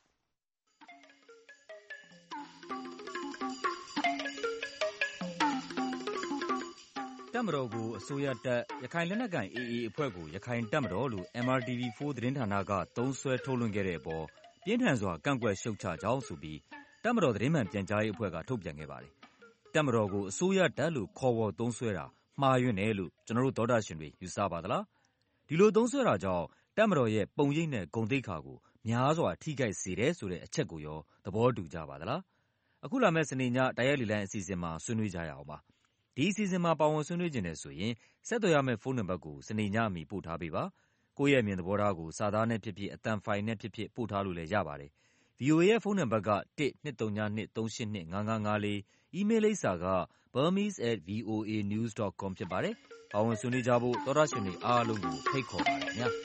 ။တပ်မတော်ကိုအစိုးရတပ်ရခိုင်လက်နက်ကိုင် အေအေ အဖွဲ့ကိုရခိုင်တပ်မတော်လို့ M R T V ဖိုသတင်းဌာနကသုံးစွဲထုတ်လွှင့်ခဲ့တဲ့အပေါ်ပြင်းထန်စွာကန့်ကွက်ရှုတ်ချကြောင်းဆိုပြီးတပ်မတော်သတင်းမှန်ပြန်ကြားရေးအဖွဲ့ကထုတ်ပြန်ခဲ့ပါတယ်။တပ်မတော်ကိုအစိုးရတပ်လို့ခေါ်ဝေါ်သုံးစွဲတာမှားယွင်းတယ်လို့ကျွန်တော်တို့သောတာရှင်တွေယူဆပါသလားဒီလိုသုံးစွဲတာကြောင့်တပ်မတော်ရဲ့ပုံရိပ်နဲ့ဂုဏ်သိက္ခာကိုများစွာထိခိုက်စေတယ်ဆိုတဲ့အချက်ကိုရောသဘောတူကြပါသလားအခုလာမယ့်စနေညတိုက်ရိုက်လေလိုင်းအစီအစဉ်မှာဆွေးနွေးကြရအောင်ပါဒီအစီအစဉ်မှာပါဝင်ဆွေးနွေးခြင်းနဲ့ဆိုရင်ဆက်သွယ်ရမယ့်ဖုန်းနံပါတ်ကိုစနေညအမီပို့ထားပေးပါကိုယ့်ရဲ့အမြင်သဘောထားကိုစာသားနဲ့ဖြစ်ဖြစ်အသံဖိုင်နဲ့ဖြစ်ဖြစ်ပို့ထားလို့လည်းရပါတယ်ဗွီအိုအေ ရဲ့ဖုန်းနံပါတ်က တစ် ၂၀၂ ၃၈၂ ၅၅၅၄ အီးမေးလ်လိပ်စာက burmese at voa news dot com ဖြစ်ပါတယ်။ပါဝင်ဆွေးနွေးကြဖို့သောတရှင်တွေအားလုံးကိုဖိတ်ခေါ်ပါတယ်ခင်ဗျာ။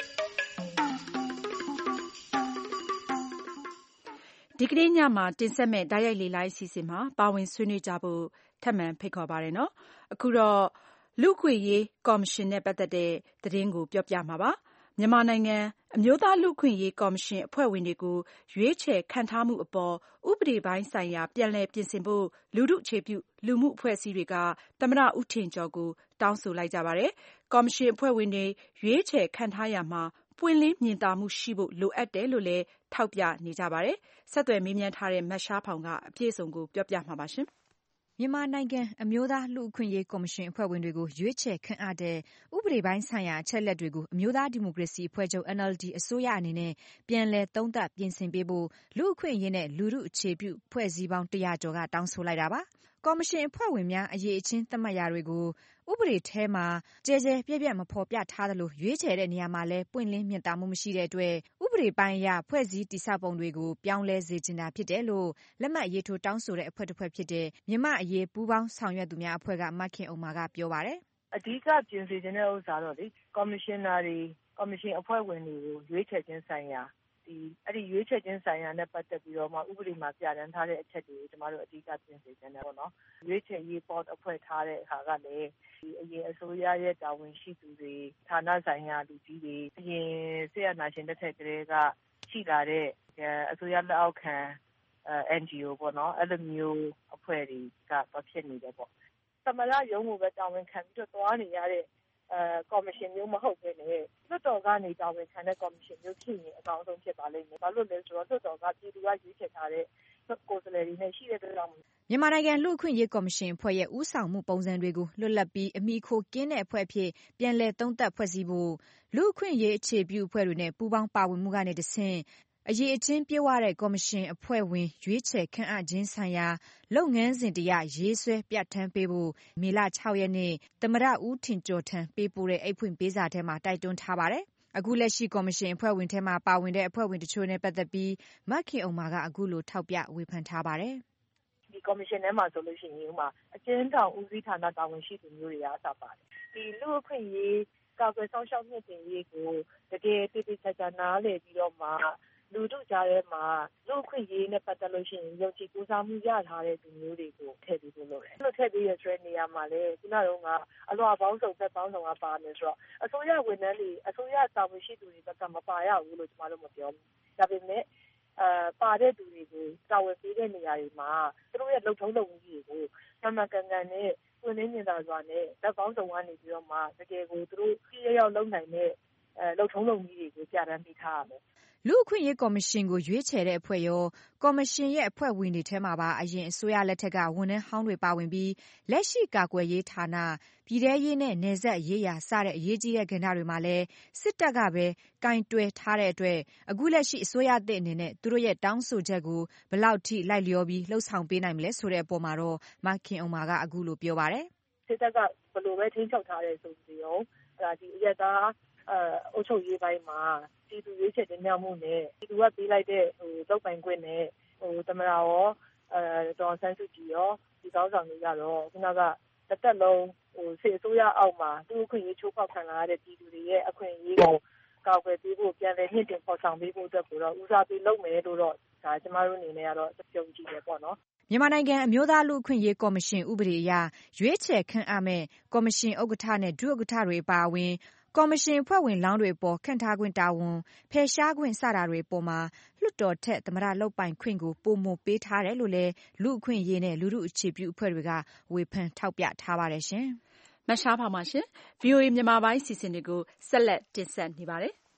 ဒီကနေ့ညမှာတင်ဆက်မဲ့တိုက်ရိုက်လေ့လာအစီအစဉ်မှာပါဝင်ဆွေးနွေးကြဖို့ထပ်မံဖိတ်ခေါ်ပါတယ်နော်။အခုတော့လူ့အခွင့်အရေးကော်မရှင်နဲ့ပတ်သက်တဲ့သတင်းကိုပြောပြမှာပါ။မြန်မာနိုင်ငံအမျိုးသားလူ့အခွင့်အရေးကော်မရှင်အဖွဲ့ဝင်တွေကိုရွေးချယ်ခန့်ထားမှုအပေါ်ဥပဒေပိုင်းဆိုင်ရာပြန်လည်ပြင်ဆင်ဖို့လူထုအခြေပြုလူမှုအဖွဲ့အစည်းတွေကသမ္မတဦးထင်ကျော်ကိုတောင်းဆိုလိုက်ကြပါတယ်။ကော်မရှင်အဖွဲ့ဝင်တွေရွေးချယ်ခန့်ထားရာမှာပွင့်လင်းမြင်သာမှုရှိဖို့လိုအပ်တယ်လို့လည်းထောက်ပြနေကြပါတယ်။ဆက်သွယ်မေးမြန်းထားတဲ့မရှားဖောင်ကအပြည့်အစုံကိုပြောပြမှာပါရှင်။မြန်မာနိုင်ငံအမျိုးသားလူ့အခွင့်အရေးကော်မရှင်အဖွဲ့ဝင်တွေကိုရွေးချယ်ခန့်အပ်တဲ့ဥပဒေပိုင်းဆိုင်ရာအချက်အလက်တွေကိုအမျိုးသားဒီမိုကရေစီအဖွဲ့ချုပ် N L D အစိုးရအနေနဲ့ပြန်လည်သုံးသပ်ပြင်ဆင်ပေးဖို့လူ့အခွင့်အရေးနဲ့လူထုအခြေပြုဖွဲ့စည်းပေါင်းတရာကျော်ကတောင်းဆိုလိုက်တာပါ။ကော်မရှင်အဖွဲ့ဝင်များအရေးအချင်းသတ်မှတ်ရာတွေကိုဥပဒေထဲမှာကျယ်ကျယ်ပြန့်ပြန့်မဖော်ပြထားသလိုရွေးချယ်တဲ့နေရာမှာလည်းပွင့်လင်းမြင်သာမှုမရှိတဲ့အတွက်ဥပဒေပိုင်းအရဖွဲ့စည်းတည်ဆောက်ပုံတွေကိုပြောင်းလဲစေချင်တာဖြစ်တယ်လို့လက်မှတ်ရေးထိုးတောင်းဆိုတဲ့အဖွဲ့တစ်ဖွဲ့ဖြစ်တဲ့မြန်မာအရေးပူးပေါင်းဆောင်ရွက်သူများအဖွဲ့ကမခင်အောင်မာကပြောပါတယ်။အဓိကပြင်ဆင်ခြင်းတဲ့ဥစ္စာတော့လေကော်မရှင်နာတွေကော်မရှင်အဖွဲ့ဝင်တွေကိုရွေးချယ်ခြင်းဆိုင်ရာဒီအဲ့ဒီရွေးချယ်ခြင်းဆိုင်ရာနဲ့ပတ်သက်ပြီးတော့မှဥပဒေမှာပြဋ္ဌာန်းထားတဲ့အချက်တွေကိုကျမတို့အဓိကပြင်ဆင်ခြင်းတယ်ပေါ့နော်။ရွေးချယ်ရေးပေါ်အဖွဲ့ထားတဲ့အခါကလည်းဒီအရင်အစိုးရရဲ့တာဝန်ရှိသူတွေဌာနဆိုင်ရာလူကြီးတွေအရင်ဆရာနာရှင်တစ်ထက်ကလေးကရှိလာတဲ့အစိုးရလက်အောက်ခံ N G O ပေါ့နော်အဲ့လိုမျိုးအဖွဲ့တွေကတော့ဖြစ်နေတယ်ပေါ့။သမရရုံးကိုပဲတာဝန်ခံပြီးတော့သွားနေရတဲ့အဲကော်မရှင်မျိုးမဟုတ်ဘဲနဲ့လွှတ်တော်ကနေတာဝန်ခံတဲ့ကော်မရှင်မျိုးဖြစ်ရင်အကောင်းဆုံးဖြစ်ပါလိမ့်မယ်။ဘာလို့လဲဆိုတော့လွှတ်တော်ကပြည်သူကရွေးချယ်ထားတဲ့ကိုယ်စားလှယ်တွေနဲ့ရှိတဲ့အတွက်ကြောင့်မြန်မာနိုင်ငံလူ့အခွင့်အရေးကော်မရှင်အဖွဲ့ရဲ့ဦးဆောင်မှုပုံစံတွေကိုလွတ်လပ်ပြီးအမိခိုကင်းတဲ့အဖွဲ့အဖြစ်ပြန်လည်သုံးသပ်ဖွဲ့စည်းဖို့လူ့အခွင့်အရေးအခြေပြုအဖွဲ့တွေနဲ့ပူးပေါင်းပါဝင်မှုကနေတဆင့်အရေးအချင်းပြေဝတဲ့ကော်မရှင်အဖွဲ့ဝင်ရွေးချယ်ခန့်အပ်ခြင်းဆိုင်ရာလုပ်ငန်းစဉ်တရားရေးဆွဲပြဋ္ဌာန်းပေးဖို့မေလ၆ရက်နေ့သမ္မတဦးထင်ကျော်ထံပေးပို့တဲ့အိတ်ဖွင့်ပေးစာထဲမှာတိုက်တွန်းထားပါတယ်။အခုလက်ရှိကော်မရှင်အဖွဲ့ဝင်ထဲမှာပါဝင်တဲ့အဖွဲ့ဝင်တချို့နဲ့ပတ်သက်ပြီးမခင်အောင်မာကအခုလိုထောက်ပြဝေဖန်ထားပါတယ်။ဒီကော်မရှင်ထဲမှာဆိုလို့ရှိရင်ဥမာအကျဉ်းထောင်ဦးစီးဌာနတာဝန်ရှိသူမျိုးတွေအားသာပါတယ်။ဒီလူ့အခွင့်အရေးကာကွယ်ဆောင်ရှောက်မြင့်တင်ရေးကိုတကယ်တည်တည်ချာချာနားလည်ပြီးတော့မှလူတို့ကြားထဲမှာလူ့အခွင့်အရေးနဲ့ပတ်သက်လို့ရှိရင်ယုံကြည်ကိုးစားမှုရထားတဲ့လူမျိုးတွေကိုထည့်ပြီးလို့ရတယ်။အဲ့လိုထည့်ပြီးရတဲ့နေရာမှာလည်းခုနကအလွှာပေါင်းစုံသက်ပေါင်းစုံကပါမယ်ဆိုတော့အစိုးရဝန်ထမ်းတွေအစိုးရတာဝန်ရှိသူတွေကမပါရဘူးလို့ကျမတို့မပြောဘူး။ဒါပေမဲ့အဲပါတဲ့သူတွေကိုတာဝန်ပေးတဲ့နေရာတွေမှာသူတို့ရဲ့လုံထုံးလုံနည်းတွေကိုမှန်မှန်ကန်ကန်နဲ့ပွင့်လင်းမြင်သာစွာနဲ့သက်ပေါင်းစုံကနေပြီးတော့မှတကယ်ကိုသူတို့ကြည့်ရရောက်လုပ်နိုင်တဲ့အဲလုံထုံးလုံနည်းတွေကိုပြဋ္ဌာန်းပေးထားရမယ်လူ့အခွင့်အရေးကော်မရှင်ကိုရွေးချယ်တဲ့အဖွဲ့ရောကော်မရှင်ရဲ့အဖွဲ့ဝင်တွေထဲမှာပါအရင်အစိုးရလက်ထက်ကဝန်ထမ်းဟောင်းတွေပါဝင်ပြီးလက်ရှိကာကွယ်ရေးဌာနပြည်ထရေးနဲ့နယ်စပ်ရေးရာစတဲ့အရေးကြီးတဲ့ကဏ္ဍတွေမှာလည်းစစ်တပ်ကပဲကင်တွယ်ထားတဲ့အတွက်အခုလက်ရှိအစိုးရသစ်အနေနဲ့သူတို့ရဲ့တောင်းဆိုချက်ကိုဘယ်လောက်ထိလိုက်လျောပြီးလှုပ်ဆောင်ပေးနိုင်မလဲဆိုတဲ့အပေါ်မှာတော့မခင်အောင်မာကအခုလိုပြောပါတယ်စစ်တပ်ကဘယ်လိုပဲထိန်းချုပ်ထားတဲ့ဆိုပြီးတော့ဒါဒီအရသာအဲအုပ်ချုပ်ရေးပိုင်းမှာပြည်သူရွေးချယ်တင်မြှောက်မှုနဲ့ပြည်သူကပေးလိုက်တဲ့ဟိုလောက်ပိုင်ခွင့်နဲ့ဟိုသမရာရောအဲဒေါ်ဆန်းစုကြည်ရောဒီကောင်းဆောင်တွေကတော့ခုနကတစ်သက်လုံးဟိုစစ်အစိုးရအောက်မှာသူ့အခွင့်အရေးချိုးဖောက်ခံလာရတဲ့ပြည်သူတွေရဲ့အခွင့်အရေးကိုကာကွယ်ပေးဖို့ပြန်လည်မြင့်တင်ဖော်ဆောင်ပေးဖို့အတွက်ကိုတော့ဦးစားပေးလုပ်မယ်လို့တော့ဒါကျမတို့အနေနဲ့ကတော့ကြုံကြည်တယ်ပေါ့နော်မြန်မာနိုင်ငံအမျိုးသားလူ့အခွင့်အရေးကော်မရှင်ဥပဒေအရရွေးချယ်ခန့်အပ်မဲ့ကော်မရှင်ဥက္ကဋ္ဌနဲ့ဒုဥက္ကဋ္ဌတွေပါဝင်ကော်မရှင်ဖွဲ့ဝင်လောင်းတွေအပေါ်ခန့်ထားခွင့်တာဝန်ဖယ်ရှားခွင့်စတာတွေအပေါ်မှာလွှတ်တော်ထက်သမ္မတလုပ်ပိုင်ခွင့်ကိုပိုမိုပေးထားတယ်လို့လည်းလူ့အခွင့်အရေးနဲ့လူထုအခြေပြုအဖွဲ့တွေကဝေဖန်ထောက်ပြထားပါတယ်ရှင်။မရှားပါပါရှင်။ ဗွီအိုအေမြန်မာပိုင်းစီစဉ်တွေကိုဆက်လက်တင်ဆက်နေပါတယ်။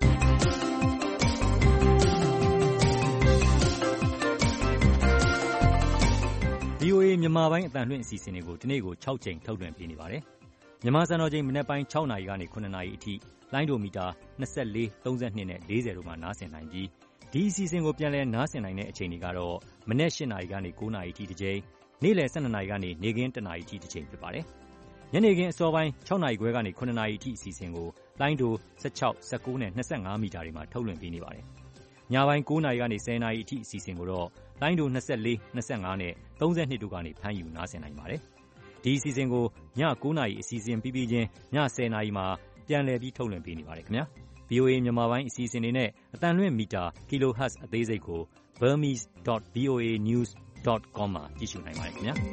ဗွီအိုအေမြန်မာပိုင်းအသံလွှင့်အစီအစဉ်တွေကိုဒီနေ့ကို၆ကြိမ်ထုတ်လွှင့်ပေးနေပါတယ်။မြန်မာစံတော်ချိန်မနက်ပိုင်း၆နာရီကနေ၇နာရီအထိလိုင်းဒိုမီတာ၂၄၊၃၂နဲ့၄၀တို့မှာနားဆင်နိုင်ပြီးဒီအစီအစဉ်ကိုပြန်လည်နားဆင်နိုင်တဲ့အချိန်တွေကတော့မနက်၈နာရီကနေ၉နာရီအထိတစ်ကြိမ်နေ့လယ်၁၂နာရီကနေနေ့ခင်း၁နာရီအထိတစ်ကြိမ်ဖြစ်ပါတယ်။ညနေခင်းအစောပိုင်း၆နာရီခွဲကနေ၇နာရီအထိအစီအစဉ်ကိုလိုင်းဒို၁၆၊၁၉နဲ့၂၅မီတာတွေမှာထုတ်လွှင့်ပေးနေပါတယ်။ညပိုင်း၉နာရီကနေ၁၀နာရီအထိအစီအစဉ်ကိုတော့လိုင်းဒို၂၄၊၂၅နဲ့၃၂တို့ကနေဖမ်းယူနားဆင်နိုင်ပါတယ်။ဒီအစီအစဉ်ကိုည၉နာရီအစီအစဉ်ပြီးပြီးချင်းည၁၀နာရီမှာပြန်လည်ပြီးထုတ်လွှင့်ပေးနေပါတယ်ခင်ဗျာ။ဗွီအိုအေ မြန်မာပိုင်းအစီအစဉ်တွေနဲ့အသံလွှင့်မီတာ Kilohertz အသေးစိတ်ကို burmese dot v o a news dot com မှာကြည့်ရှုနိုင်ပါတယ်ခင်ဗျာ။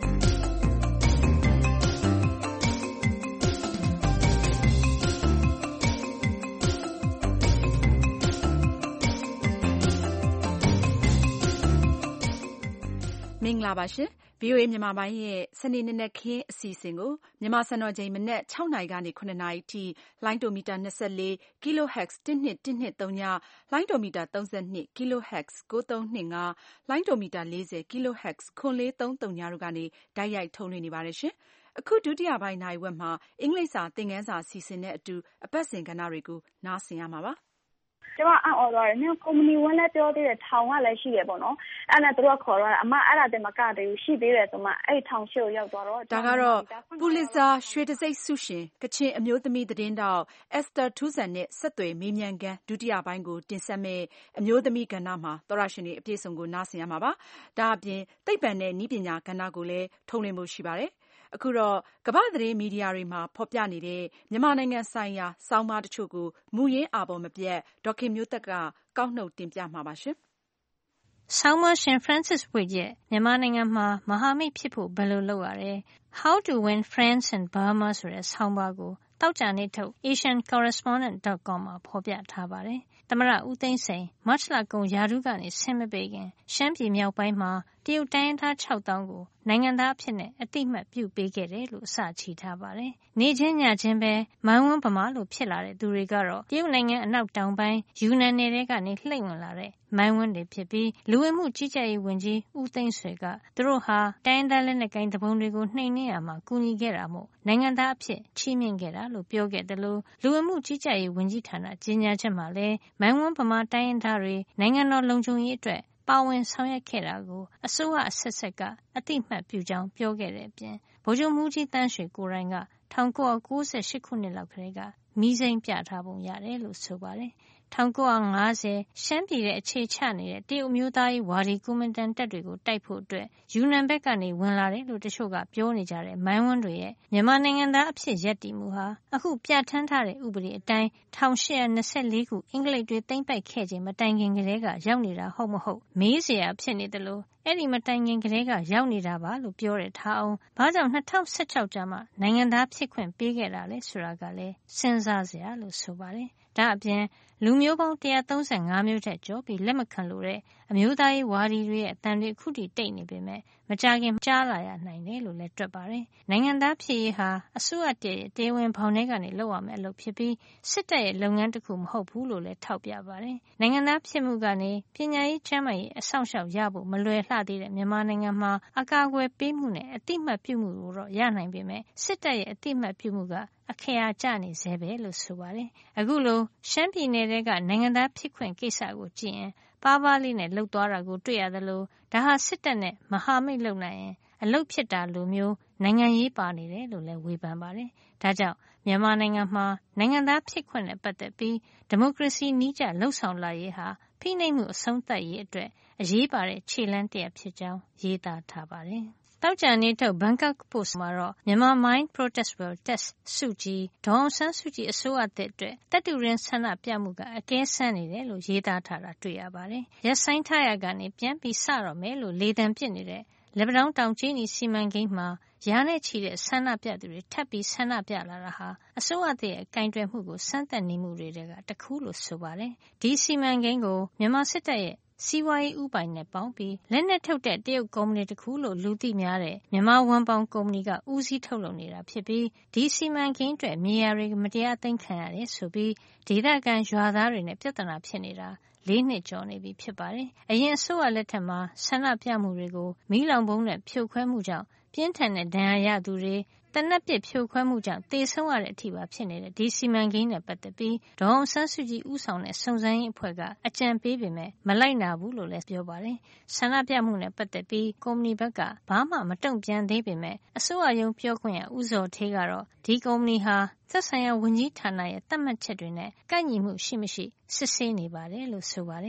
မင်္ဂလာပါရှင်။ ဗွီအိုအေမြန်မာပိုင်းရဲ့စနေနေ့နက်ခင်းအစီအစဉ်ကိုမြန်မာစံတော်ချိန်မနက်၆နာရီကနေ၇နာရီအထိလိုင်းဒိုမီတာ၂၄ kilohertz တစ်နှစ်တစ်နှစ်သုံးညလိုင်းဒိုမီတာ၃၂ kilohertz ၉၃၂၅လိုင်းဒိုမီတာ၄၀ kilohertz ခွန်လေး၃၃ညတို့ကနေတိုက်ရိုက်ထုတ်လွှင့်နေပါတယ်ရှင်။အခုဒုတိယပိုင်းနာရီဝက်မှာအင်္ဂလိပ်စာသင်ခန်းစာအစီအစဉ်နဲ့အတူအပတ်စဉ်ကဏ္ဍတွေကိုနားဆင်ရမှာပါ။ကျမအံ့ဩသွားတယ်။နင်ကုမ္ပဏီဝန်လည်းပြောသေးတယ်ထောင်ကလည်းရှိတယ်ပေါ့နော်။အဲ့ဒါနဲ့သူတို့ကခေါ်တော့အမအဲ့ဒါတင်မကသေးဘူးရှိသေးတယ်ဆိုမှအဲ့ထောင်ရှိကိုရောက်သွားတော့ဒါကတော့ပူလစ်ဇာရွှေတံဆိပ်ဆုရှင်ကချင်အမျိုးသမီးသတင်းတောက်အက်စတာထူးဆန်နဲ့ဆက်သွယ်မေးမြန်းခန်းဒုတိယပိုင်းကိုတင်ဆက်မဲ့အမျိုးသမီးကဏ္ဍမှာသောရရှင်တွေအပြည့်စုံကိုနားဆင်ရမှာပါ။ဒါအပြင်သိပ္ပံနဲ့နည်းပညာကဏ္ဍကိုလည်းထုတ်လွှင့်ဖို့ရှိပါတယ်။အခုတော့ကမ္ဘာသတင်းမီဒီယာတွေမှာဖော်ပြနေတဲ့မြန်မာနိုင်ငံဆိုင်ရာဆောင်းပါးတချို့ကိုမူရင်းအာဘော်မပြတ်ဒေါက်ခင်မျိုးသက်ကကောက်နှုတ်တင်ပြမှာပါရှင်။ဆောင်းပါးရှင် Francis Wade ရဲ့မြန်မာနိုင်ငံမှာမဟာမိတ်ဖြစ်ဖို့ဘယ်လိုလုပ်ရလဲ How to win friends in Burma ဆိုတဲ့ဆောင်းပါးကိုသောကြာနေ့ထုတ် asian correspondent dot com မှာဖော်ပြထားပါတယ်။သမ္မတဦးသိန်းစိန်မတ်လကုန်ရာထူးကနေဆင်းမပေးခင်ရှမ်းပြည်မြောက်ပိုင်းမှာတရုတ်တိုင်းရင်းသား၆သောင်းကိုနိုင်ငံသားအဖြစ်နဲ့အတိအမှတ်ပြုပေးခဲ့တယ်လို့အစချီထားပါတယ်။နေချင်းညချင်းပဲမိုင်းဝန်းဗမာလို့ဖြစ်လာတဲ့သူတွေကတော့တရုတ်နိုင်ငံအနောက်တောင်ပိုင်းယူနန်နယ်ထဲကနေလှိမ့်ဝင်လာတဲ့မိုင်းဝန်းတွေဖြစ်ပြီးလူဝင်မှုကြီးကြပ်ရေးဝန်ကြီးဦးသိန်းဆွေကသူတို့ဟာတိုင်းရင်းသားလက်နက်ကိုင်တပုံတွေကိုနှိမ်နင်းရမှာကူညီခဲ့တာမို့နိုင်ငံသားအဖြစ်ချီးမြှင့်ခဲ့တာလို့ပြောခဲ့တယ်လို့လူဝင်မှုကြီးကြပ်ရေးဝန်ကြီးဌာနကြီးညာချက်မှာလည်းမိုင်းဝန်းဗမာတိုင်းရင်းသားတွေနိုင်ငံတော်လုံခြုံရေးအတွက်ပါဝင်ဆောင်ရွက်ခဲ့တာကိုအစိုးရအဆက်ဆက်ကအတိအမှတ်ပြုကြောင်းပြောခဲ့တဲ့အပြင်ဗိုလ်ချုပ်မှူးကြီးတန်းရွှေကိုယ်တိုင်က၁၉၉၈ခုနှစ်လောက်ကတည်းကမီးစိမ်းပြထားပုံရတယ်လို့ဆိုပါတယ်။၁၉၅၀ရှမ်းပြည်ရဲ့အခြေချနေတဲ့တရုတ်မျိုးသားရေးဝါဒီကူမင်တန်တပ်တွေကိုတိုက်ဖို့အတွက်ယူနန်ဘက်ကနေဝင်လာတယ်လို့တချို့ကပြောနေကြတဲ့မိုင်းဝန်းတွေရဲ့မြန်မာနိုင်ငံသားအဖြစ်ရပ်တည်မှုဟာအခုပြဋ္ဌာန်းထားတဲ့ဥပဒေအတိုင်း၁၈၂၄ခုအင်္ဂလိပ်တွေသိမ်းပိုက်ခဲ့ခြင်းမတိုင်ခင်ကတည်းကရောက်နေတာဟုတ်မဟုတ်မေးเสียဖြစ်နေတယ်လို့အဲ့ဒီမတိုင်ခင်ကတည်းကရောက်နေတာပါလို့ပြောတဲ့ထားအောင်ဘာကြောင့်၂၀၁၆ကျမှနိုင်ငံသားဖြစ်ခွင့်ပေးခဲ့တာလဲဆိုတာကလည်းစဉ်းစားစရာလို့ဆိုပါတယ်။ဒါအပြင်လူမျိုးပေါင်း၁၃၅မျိုးထက်ကျော်ပြီးလက်မခံလို့တဲ့အမျိုးသားရေးဝါဒီတွေရဲ့အတန်တွေအခုထိတိတ်နေပေမဲ့မကြခင်ကြားလာရနိုင်တယ်လို့လည်းတွက်ပါတယ်။နိုင်ငံသားဖြစ်ရေးဟာအစိုးရတည်းရဲ့တရားဝင်ဘောင်ထဲကနေလုပ်ရမယ့်အလုပ်ဖြစ်ပြီးစစ်တပ်ရဲ့လုပ်ငန်းတစ်ခုမဟုတ်ဘူးလို့လည်းထောက်ပြပါတယ်။နိုင်ငံသားဖြစ်မှုကနေပညာရေးကျန်းမာရေးအဆောက်အအုံရဖို့မလွယ်လှသေးတဲ့မြန်မာနိုင်ငံမှာအကာအကွယ်ပေးမှုနဲ့အတိမတ်ပြုမှုကိုတော့ရနိုင်ပေမဲ့စစ်တပ်ရဲ့အတိမတ်ပြုမှုကအခရာကျနေစေပဲလို့ဆိုပါတယ်။အခုလိုရှမ်းပြည်နယ်ကနိုင်ငံသားဖြစ်ခွင့်ကိစ္စကိုကြည့်ရင်ပါးပါးလေးနဲ့လှုပ်သွားတာကိုတွေ့ရတယ်လို့ဒါဟာစစ်တပ်နဲ့မဟာမိတ်လုပ်နိုင်ရင်အလုတ်ဖြစ်တာလိုမျိုးနိုင်ငံရေးပါနေတယ်လို့လည်းဝေဖန်ပါတယ်။ဒါကြောင့်မြန်မာနိုင်ငံမှာနိုင်ငံသားဖြစ်ခွင့်နဲ့ပတ်သက်ပြီးဒီမိုကရေစီနည်းကျလှုပ်ဆောင်လာရေးဟာဖိနှိပ်မှုအဆုံးသတ်ရေးအတွက်အရေးပါတဲ့ခြေလှမ်းတစ်ရပ်ဖြစ်ကြောင်းရေးသားထားပါတယ်။သောကြာနေ့ထုတ် Bangkok Post မှာတော့မြန်မာ Mind Protest Will Test ဆုကြီးဒေါ်အောင်ဆန်းစုကြည်အစိုးရသစ်အတွက်တပ်တူရင်းဆန္ဒပြမှုကအကဲဆန်းနေတယ်လို့ရေးသားထားတာတွေ့ရပါတယ်။ရပ်ဆိုင်းထားရကနေပြန်ပြီးစတော့မယ်လို့လေသံပစ်နေတဲ့လက်ပံတောင်ကျင်းဤစီမံကိန်းမှာရာနဲ့ချီတဲ့ဆန္ဒပြသူတွေထပ်ပြီးဆန္ဒပြလာတာဟာအစိုးရရဲ့အကင်တွယ်မှုကိုစမ်းသပ်နေမှုတွေကတခုလို့ဆိုပါတယ်။ဒီစီမံကိန်းကိုမြန်မာစစ်တပ်ရဲ့စီးပွားရေးဥပိုင်နဲ့ပေါင်းပြီးလက်နက်ထုတ်တဲ့တရုတ်ကုမ္ပဏီတစ်ခုလို့လူသိများတဲ့မြန်မာဝန်ပေါင်ကုမ္ပဏီကဦးစီးထုတ်လုပ်နေတာဖြစ်ပြီးဒီစီမံကိန်းအတွက်မြေယာတွေမတရားသိမ်းခံရတယ်ဆိုပြီးဒေသခံရွာသားတွေနဲ့ပြဿနာဖြစ်နေတာလေးနှစ်ကျော်နေပြီဖြစ်ပါတယ်။အရင်အစိုးရလက်ထက်မှာဆန္ဒပြမှုတွေကိုမီးလောင်ဗုံးနဲ့ဖြိုခွဲမှုကြောင့်ပြင်းထန်တဲ့ဒဏ်ရာရသူတွေတနက်ပစ်ဖြိုခွဲမှုကြောင့်သေဆုံးရတဲ့အထိပါဖြစ်နေတဲ့ဒီစီမံကိန်းနဲ့ပတ်သက်ပြီးဒေါ်အောင်ဆန်းစုကြည်ဦးဆောင်တဲ့စုံစမ်းရေးအဖွဲ့ကအကြံပေးပေမဲ့မလိုက်နာဘူးလို့လည်းပြောပါတယ်။ဆန္ဒပြမှုနဲ့ပတ်သက်ပြီးကုမ္ပဏီဘက်ကဘာမှမတုံ့ပြန်သေးပေမဲ့အစိုးရရုံးပြောခွင့်ရဦးဇော်ဌေးကတော့ဒီကုမ္ပဏီဟာသက်ဆိုင်ရာဝန်ကြီးဌာနရဲ့သတ်မှတ်ချက်တွေနဲ့ကိုက်ညီမှုရှိမရှိစစ်ဆေးနေပါတယ်လို့ဆိုပါတယ်။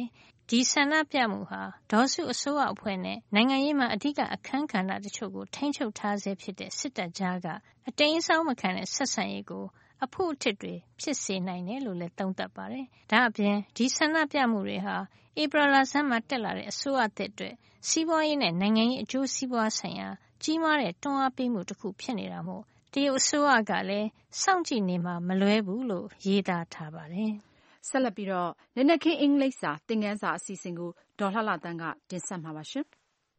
ဒီဆန္ဒပြမှုဟာဒေါ်စုအစိုးရအဖွဲ့နဲ့နိုင်ငံရေးမှာအဓိကအခန်းကဏ္ဍတချို့ကိုထိန်းချုပ်ထားဆဲဖြစ်တဲ့စစ်တပ်ကြားကအတိမ်းအစောင်းမခံတဲ့ဆက်ဆံရေးကိုအဖို့အထစ်တွေဖြစ်စေနိုင်တယ်လို့လည်းသုံးသပ်ပါတယ်။ဒါအပြင်ဒီဆန္ဒပြမှုတွေဟာဧပြီလဆန်းမှာတက်လာတဲ့အစိုးရသစ်အတွက်စီးပွားရေးနဲ့နိုင်ငံရေးအကျိုးစီးပွားဆိုင်ရာကြီးမားတဲ့တွန်းအားပေးမှုတစ်ခုဖြစ်နေတာမို့တရုတ်အစိုးရကလည်းစောင့်ကြည့်နေမှာမလွဲဘူးလို့ရေးသားထားပါတယ်။ဆက်လက်ပြီးတော့နနခင်းအင်္ဂလိပ်စာသင်ခန်းစာအစီအစဉ်ကိုဒေါ်လှလှတန်းကတင်ဆက်မှာပါရှင်။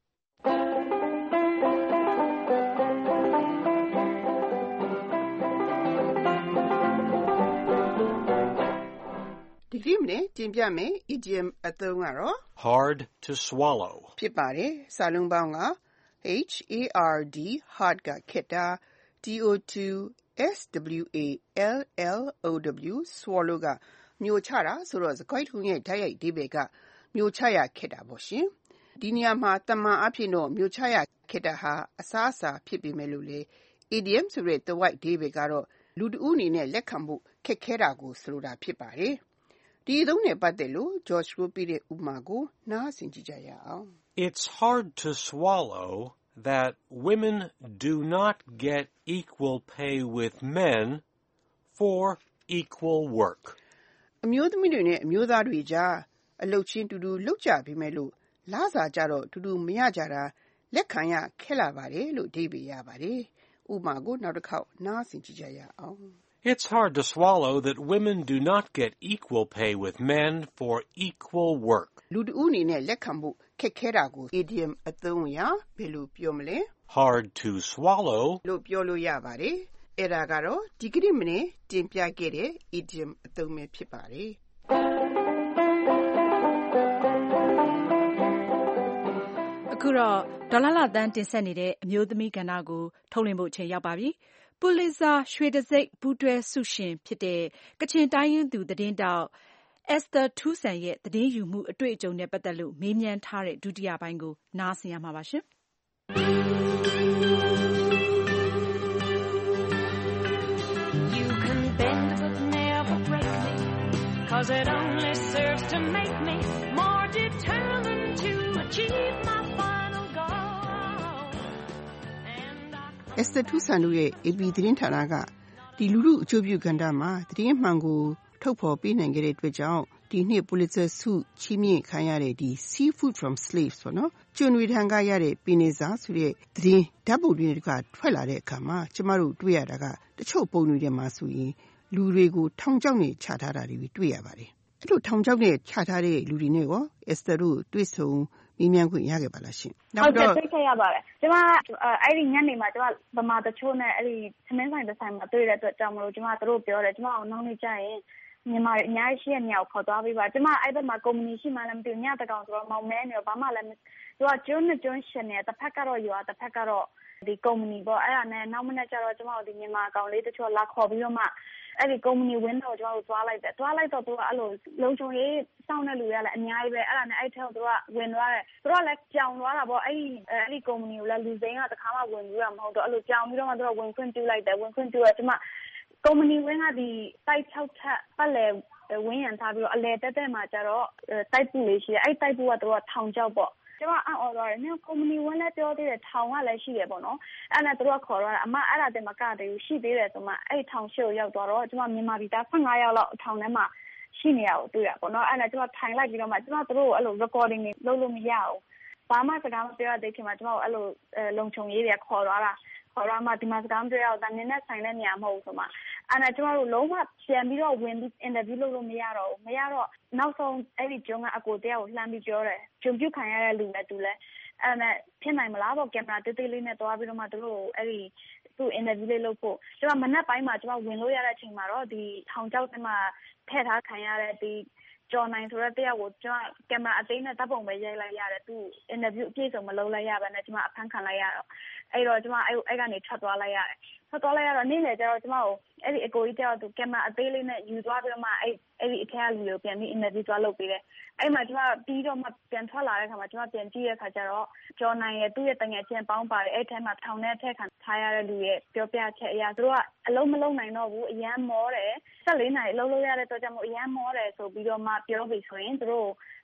ဒီကနေ့မနေ့တင်ပြမယ် idiom အသုံးကတော့ hard to swallow ဖြစ်ပါတယ်။စာလုံးပေါင်းက H A R D hard ကခက်တာ D O two S W A L L O W swallow ကမျိုးချတာဆိုတော့စကားထုံးရဲ့ဓာတ်ရိုက်အဓိပ္ပာယ်ကမျိုးချရခက်တာပေါ့ရှင်။ဒီနေရာမှာတမန်အဖြစ်တော့မျိုးချရခက်တာဟာအစားအစာဖြစ်ပေမဲ့လို့လေ idiom ဆိုတဲ့တဝိုက်အဓိပ္ပာယ်ကတော့လူတဦးအနေနဲ့လက်ခံဖို့ခက်ခဲတာကိုဆိုလိုတာဖြစ်ပါတယ်။ဒီအသုံးနဲ့ပတ်သက်လို့ George ကိုပြတဲ့ဥပမာကိုနားဆင်ကြည့်ကြရအောင်။ It's hard to swallow that women do not get equal pay with men for equal work. အမျိုးသမီးတွေနဲ့အမျိုးသားတွေကြားအလုပ်ချင်းတူတူလုပ်ကြပေမဲ့လို့လစာကြတော့တူတူမရကြတာလက်ခံရခက်လာပါတယ်လို့အဓိပ္ပာယ်ရပါတယ်။ဥပမာကိုနောက်တစ်ခေါက်နားဆင်ကြည့်ကြရအောင်။ It's hard to swallow that women do not get equal pay with men for equal work. လူတဦးအနေနဲ့လက်ခံဖို့ခက်ခဲတာကို idiom အသုံးအရဘယ်လိုပြောမလဲ Hard to swallow လို့ပြောလို့ရပါတယ်။အဲ့ဒါကတော့ဒီကနေ့မနေ့တင်ပြခဲ့တဲ့ idiom အသုံးပဲဖြစ်ပါတယ်။အခုတော့ဒေါ်လာလာတန်းတင်ဆက်နေတဲ့အမျိုးသမီးကဏ္ဍကိုထုတ်လွှင့်ဖို့ချိန်ရောက်ပါပြီ။ပူလစ်ဇာရွှေတံဆိပ်ပူးတွဲဆုရှင်ဖြစ်တဲ့ကချင်တိုင်းရင်းသူသတင်းတောက် Esther Tusan ရဲ့သတင်းယူမှုအတွေ့အကြုံနဲ့ပတ်သက်လို့မေးမြန်းထားတဲ့ဒုတိယပိုင်းကိုနားဆင်ရမှာပါရှင်။ You can bend but never break me, 'cause it only serves to make me more determined to achieve my final goal. Esther Tusan ရဲ့ A B သတင်းဌာနကဒီလူလူအကျိုးပြုကဏ္ဍမှာသတင်းမှန်ကိုထုတ်ဖော်ပေးနိုင်ခဲ့တဲ့အတွက်ကြောင့်ဒီနှစ် Pulitzer ဆုချီးမြှင့်ခံရတဲ့ဒီ Seafood from Slaves ပေါ့နော်ကျွန်တွေထံကရတဲ့ပင်နေစာဆိုတဲ့သတင်းဓာတ်ပုံတွေတကထွက်လာတဲ့အခါမှာကျမတို့တွေ့ရတာကတချို့ပုံတွေထဲမှာဆိုရင်လူတွေကိုထောင်ချောက်နဲ့ချထားတာတွေတွေ့ရပါတယ်အဲ့လိုထောင်ချောက်နဲ့ချထားတဲ့လူတွေနဲ့ရော Esther တို့တွေ့ဆုံမေးမြန်းခွင့်ရခဲ့ပါလားရှင်ဟုတ်ကဲ့သိခဲ့ရပါတယ်ကျမအဲ့ဒီညနေမှာကျမဗမာတချို့နဲ့အဲ့ဒီသမင်းဆိုင်တစ်ဆိုင်မှာတွေ့တဲ့အတွက်ကြောင့်မလို့ကျမတို့ပြောတယ်ကျမအောင်နောက်နေ့ကျရင်မြန်မာအများကြီးရှိတဲ့နေရာကိုခေါ်သွားပေးပါကျမအဲ့ဘက်မှာကုမ္ပဏီရှိမှလည်းမသိဘူးညတကောင်ဆိုတော့မောင်မဲနေတော့ဘာမှလည်းသူကကျွန်းနဲ့ကျွန်းရှင်နေတစ်ဖက်ကတော့ရွာတစ်ဖက်ကတော့ဒီကုမ္ပဏီပေါ့အဲ့ဒါနဲ့နောက်မနေ့ကျတော့ကျမတို့ဒီမြန်မာအကောင်လေးတချို့လာခေါ်ပြီးတော့မှအဲ့ဒီကုမ္ပဏီဝင်းတော့ကျမတို့သွားလိုက်တယ်သွားလိုက်တော့သူကအဲ့လိုလုံချုံရေးစောင့်နေလူရလည်းအများကြီးပဲအဲ့ဒါနဲ့အဲ့ထဲသူကဝင်သွားတယ်သူကလည်းကြောင်သွားတာပေါ့အဲ့ဒီအဲ့ဒီကုမ္ပဏီကိုလည်းလူစိမ်းကတခါမှဝင်ပြီးတော့မဟုတ်တော့အဲ့လိုကြောင်ပြီးတော့မှသူကဝင်ခွင့်ပြုလိုက်တယ်ဝင်ခွင့်ပြုတော့ကျမကုမ္ပဏီဝင်းကဒီတိုက်၆ထပ်ပတ်လည်ဝင်းရံထားပြီးတော့အလဲတက်တက်မှာကျတော့တိုက်ပူလေးရှိတယ်အဲ့တိုက်ပူကသူကထောင်ချောက်ပေါ့ကျမအံ့ဩသွားတယ်နင်ကုမ္ပဏီဝင်းလည်းပြောသေးတယ်ထောင်ကလည်းရှိတယ်ပေါ့နော်အဲ့ဒါသူကခေါ်တော့အမအဲ့ဒါတည်းမကတည်းရှိသေးတယ်ဆိုမှအဲ့ထောင်ရှိကိုရောက်သွားတော့ကျမမြန်မာပြည်သား၁၅ယောက်လောက်ထောင်ထဲမှာရှိနေရကိုတွေ့ရပေါ့နော်အဲ့ဒါကျမထိုင်လိုက်ပြီးတော့မှကျမတို့အဲ့လို recording တွေလုပ်လို့မရဘူးဘာမှစကားမပြောရသေးခင်မှာကျမအဲ့လိုလုံခြုံရေးတွေခေါ်သွားတာခေါ်တော့မှဒီမှာစကားမပြောရတော့နင်းနဲ့ဆိုင်တဲ့နေရာမဟုတ်ဘူးဆိုမှအဲ့ဒါကျမတို့လုံးဝပြန်ပြီးတော့ဝင်ပြီး interview လုပ်လို့မရတော့ဘူးမရတော့နောက်ဆုံးအဲ့ဒီကျုံကအကိုတယောက်ကိုလှမ်းပြီးပြောတယ်ဂျုံပြုတ်ခံရတဲ့လူလည်းသူလည်းအဲ့ဒါဖြစ်နိုင်မလားပေါ့ကင်မရာတေးသေးလေးနဲ့တွားပြီးတော့မှသူတို့အဲ့ဒီသူ့ interview လေးလုပ်ဖို့ကျမမနက်ပိုင်းမှာကျမဝင်လို့ရတဲ့အချိန်မှာတော့ဒီထောင်ချောက်ထဲမှာထည့်ထားခံရတဲ့ဒီကျော်နိုင်ဆိုတဲ့တယောက်ကိုကျမကင်မရာအသိနဲ့ဓာတ်ပုံပဲရိုက်လိုက်ရတယ်သူ interview အပြည့်စုံမလုပ်လိုက်ရပါနဲ့ကျမအဖမ်းခံလိုက်ရတော့အဲ့တော့ကျမအဲ့အဲ့ကနေထွက်သွားလိုက်ရတယ်ထွက်သွားလိုက်ရတော့နေ့လေကျတော့ကျမကိုအဲ့ဒီအကိုကြီးတယောက်သူကင်မရာအသေးလေးနဲ့ယူသွားပြီးတော့မှအဲ့အဲ့ဒီအထက်ကလူကိုပြန်ပြီး interview သွားလုပ်ပေးတယ်အဲ့မှာကျမပြီးတော့မှပြန်ထွက်လာတဲ့ခါမှာကျမပြန်ကြည့်တဲ့ခါကျတော့ကျော်နိုင်ရဲ့သူ့ရဲ့တငယ်ချင်းပေါင်းပါတယ်အဲ့ထဲမှာထောင်ထဲထည့်ခံထားရတဲ့လူရဲ့ပြောပြချက်အရာသူတို့ကအလုံးမလုံးနိုင်တော့ဘူးအရန်မောတယ်၁၄နာရီအလုံးလုံးရတဲ့တော့ကျမအရန်မောတယ်ဆိုပြီးတော့မှပြောပြီးဆိုရင်သူတို့